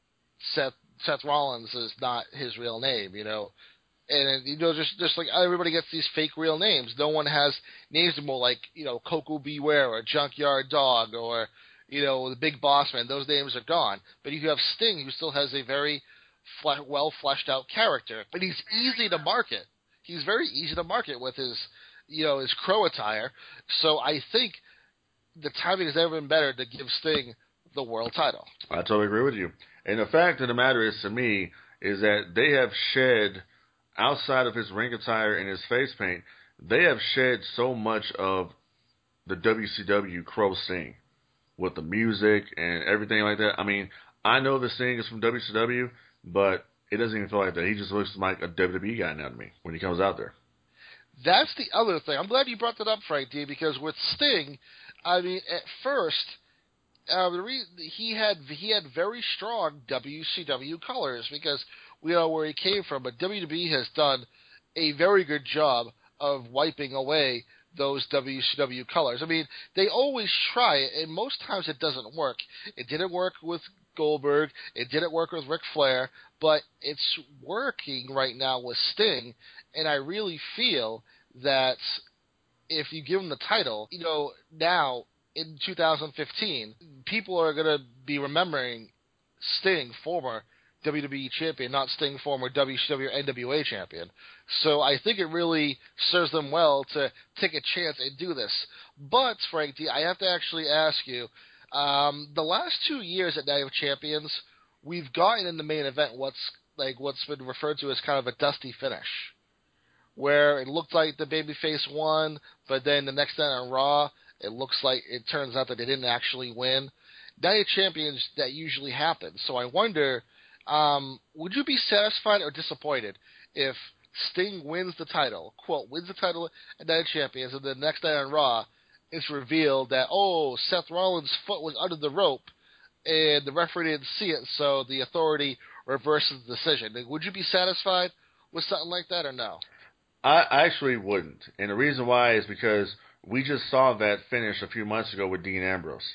Seth Seth Rollins is not his real name. You know, and you know just just like everybody gets these fake real names. No one has names anymore like, you know, Coco Beware or Junkyard Dog or, you know, the Big Boss Man. Those names are gone. But you have Sting, who still has a very fle- well fleshed out character, and he's easy to market. He's very easy to market with his, you know, his crow attire. So I think the timing has never been better to give Sting the world title. I totally agree with you. And the fact of the matter is, to me, is that they have shed, outside of his ring attire and his face paint, they have shed so much of the W C W Crow Sting with the music and everything like that. I mean, I know the Sting is from W C W, but it doesn't even feel like that. He just looks like a W W E guy now to me when he comes out there. That's the other thing. I'm glad you brought that up, Frank D, because with Sting, I mean, at first, uh, the re- he had he had very strong W C W colors, because we know where he came from. But W W E has done a very good job of wiping away those W C W colors. I mean, they always try it, and most times it doesn't work. It didn't work with Goldberg. It didn't work with Ric Flair, but it's working right now with Sting, and I really feel that if you give him the title, you know, now in two thousand fifteen, people are going to be remembering Sting, former W W E champion, not Sting, former W C W or N W A champion. So I think it really serves them well to take a chance and do this. But, Frank D, I have to actually ask you, um, the last two years at Night of Champions, we've gotten in the main event what's like what's been referred to as kind of a dusty finish, where it looked like the babyface won, but then the next night on Raw, it looks like it turns out that they didn't actually win. Night of Champions, that usually happens. So I wonder, um, would you be satisfied or disappointed if Sting wins the title, quote, wins the title at Night of Champions, and the next night on Raw, it's revealed that, oh, Seth Rollins' foot was under the rope, and the referee didn't see it, so the authority reverses the decision. Would you be satisfied with something like that, or no? I actually wouldn't. And the reason why is because we just saw that finish a few months ago with Dean Ambrose.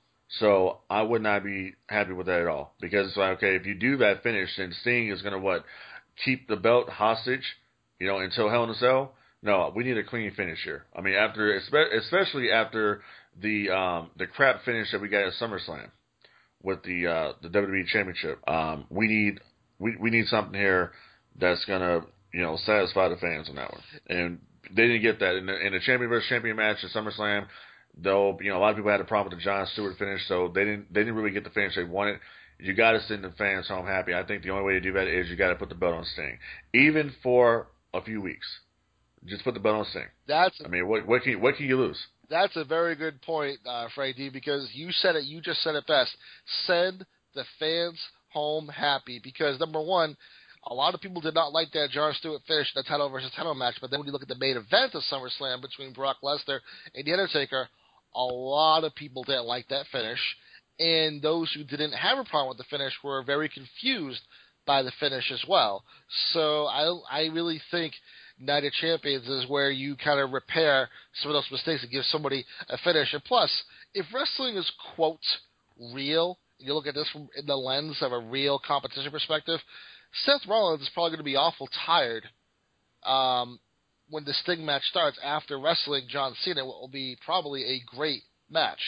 So I would not be happy with that at all. Because it's like, okay, if you do that finish, then Sting is going to, what, keep the belt hostage, you know, until Hell in a Cell? No, we need a clean finish here. I mean, after, especially after the um, the crap finish that we got at SummerSlam with the uh, the W W E Championship. Um, we need we, we need something here that's gonna, you know, satisfy the fans on that one. And they didn't get that in the, in the champion versus champion match at SummerSlam. Though, you know, a lot of people had a problem with the Jon Stewart finish, so they didn't they didn't really get the finish they wanted. You got to send the fans home happy. I think the only way to do that is you got to put the belt on Sting, even for a few weeks. Just put the belt on Sting. That's I mean, what what can you, what can you lose? That's a very good point, uh, Frankie, because you said it. You just said it best. Send the fans home happy, because number one, a lot of people did not like that Jon Stewart finish in the title versus title match. But then when you look at the main event of SummerSlam between Brock Lesnar and The Undertaker, a lot of people didn't like that finish, and those who didn't have a problem with the finish were very confused by the finish as well. So I I really think Night of Champions is where you kind of repair some of those mistakes and give somebody a finish. And plus, if wrestling is, quote, real, you look at this from in the lens of a real competition perspective, Seth Rollins is probably going to be awful tired um, when the Sting match starts after wrestling John Cena. It will be probably a great match.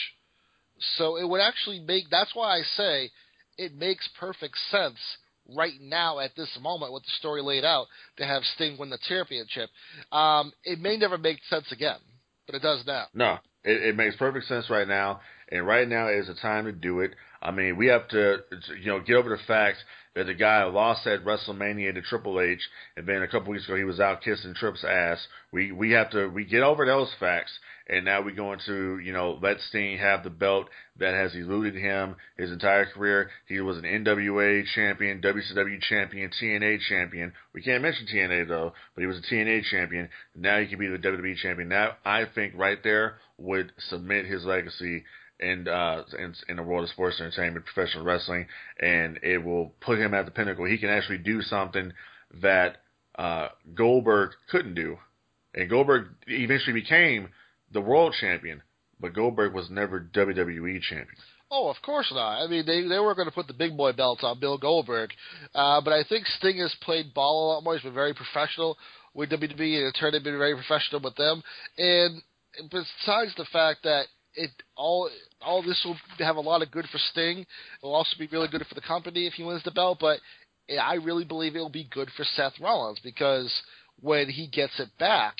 So it would actually make, that's why I say it makes perfect sense right now at this moment with the story laid out to have Sting win the championship. Um, it may never make sense again, but it does now. No, it, it makes perfect sense right now, and right now is the time to do it. I mean, we have to, you know, get over the fact that the guy lost at WrestleMania to Triple H, and then a couple weeks ago he was out kissing Tripp's ass. We we have to we get over those facts, and now we're going to, you know, let Sting have the belt that has eluded him his entire career. He was an N W A champion, W C W champion, T N A champion. We can't mention T N A though, but he was a T N A champion. Now he can be the W W E champion. Now I think right there would cement his legacy in, uh, in, in the world of sports entertainment, professional wrestling, and it will put him at the pinnacle. He can actually do something that uh, Goldberg couldn't do. And Goldberg eventually became the world champion, but Goldberg was never W W E champion. Oh, of course not. I mean, they they were going to put the big boy belt on Bill Goldberg, uh, but I think Sting has played ball a lot more. He's been very professional with W W E, and in turn, they've been very professional with them. And besides the fact that it all all this will have a lot of good for Sting, it will also be really good for the company if he wins the belt. But I really believe it will be good for Seth Rollins, because when he gets it back,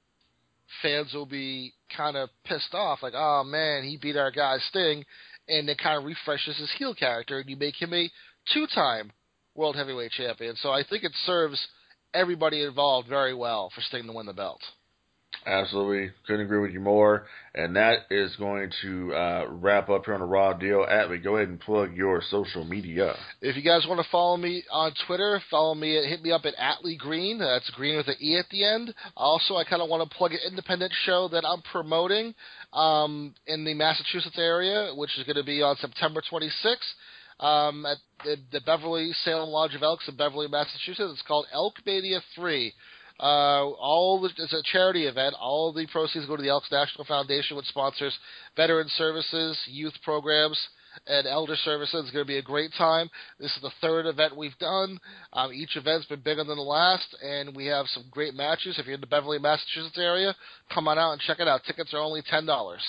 fans will be kind of pissed off, like, oh man, he beat our guy Sting, and it kind of refreshes his heel character, and you make him a two-time World Heavyweight Champion. So I think it serves everybody involved very well for Sting to win the belt. Absolutely. Couldn't agree with you more. And that is going to uh, wrap up here on the Raw Deal. Atlee, go ahead and plug your social media. If you guys want to follow me on Twitter, follow me at, hit me up at Atlee Green. That's Green with an E at the end. Also, I kind of want to plug an independent show that I'm promoting um, in the Massachusetts area, which is going to be on September twenty-sixth. Um, at the, the Beverly Salem Lodge of Elks in Beverly, Massachusetts. It's called Elk Mania three. Uh, all the, it's a charity event. All the proceeds go to the Elks National Foundation, which sponsors veteran services, youth programs, and elder services. It's going to be a great time. This is the third event we've done. Um, each event's been bigger than the last, and we have some great matches. If you're in the Beverly, Massachusetts area, come on out and check it out. Tickets are only ten dollars.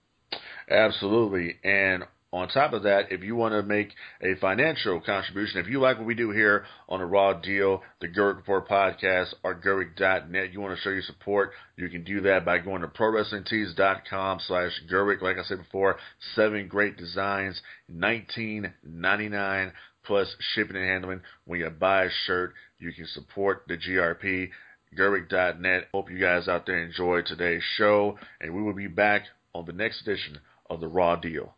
Absolutely. And on top of that, if you want to make a financial contribution, if you like what we do here on the Raw Deal, the Gerwick Report podcast, or Gerwick dot net, you want to show your support, you can do that by going to pro wrestling tees dot com slash Gerwick. Like I said before, seven great designs, nineteen ninety-nine plus shipping and handling. When you buy a shirt, you can support the G R P, Gerwick dot net. Hope you guys out there enjoyed today's show, and we will be back on the next edition of the Raw Deal.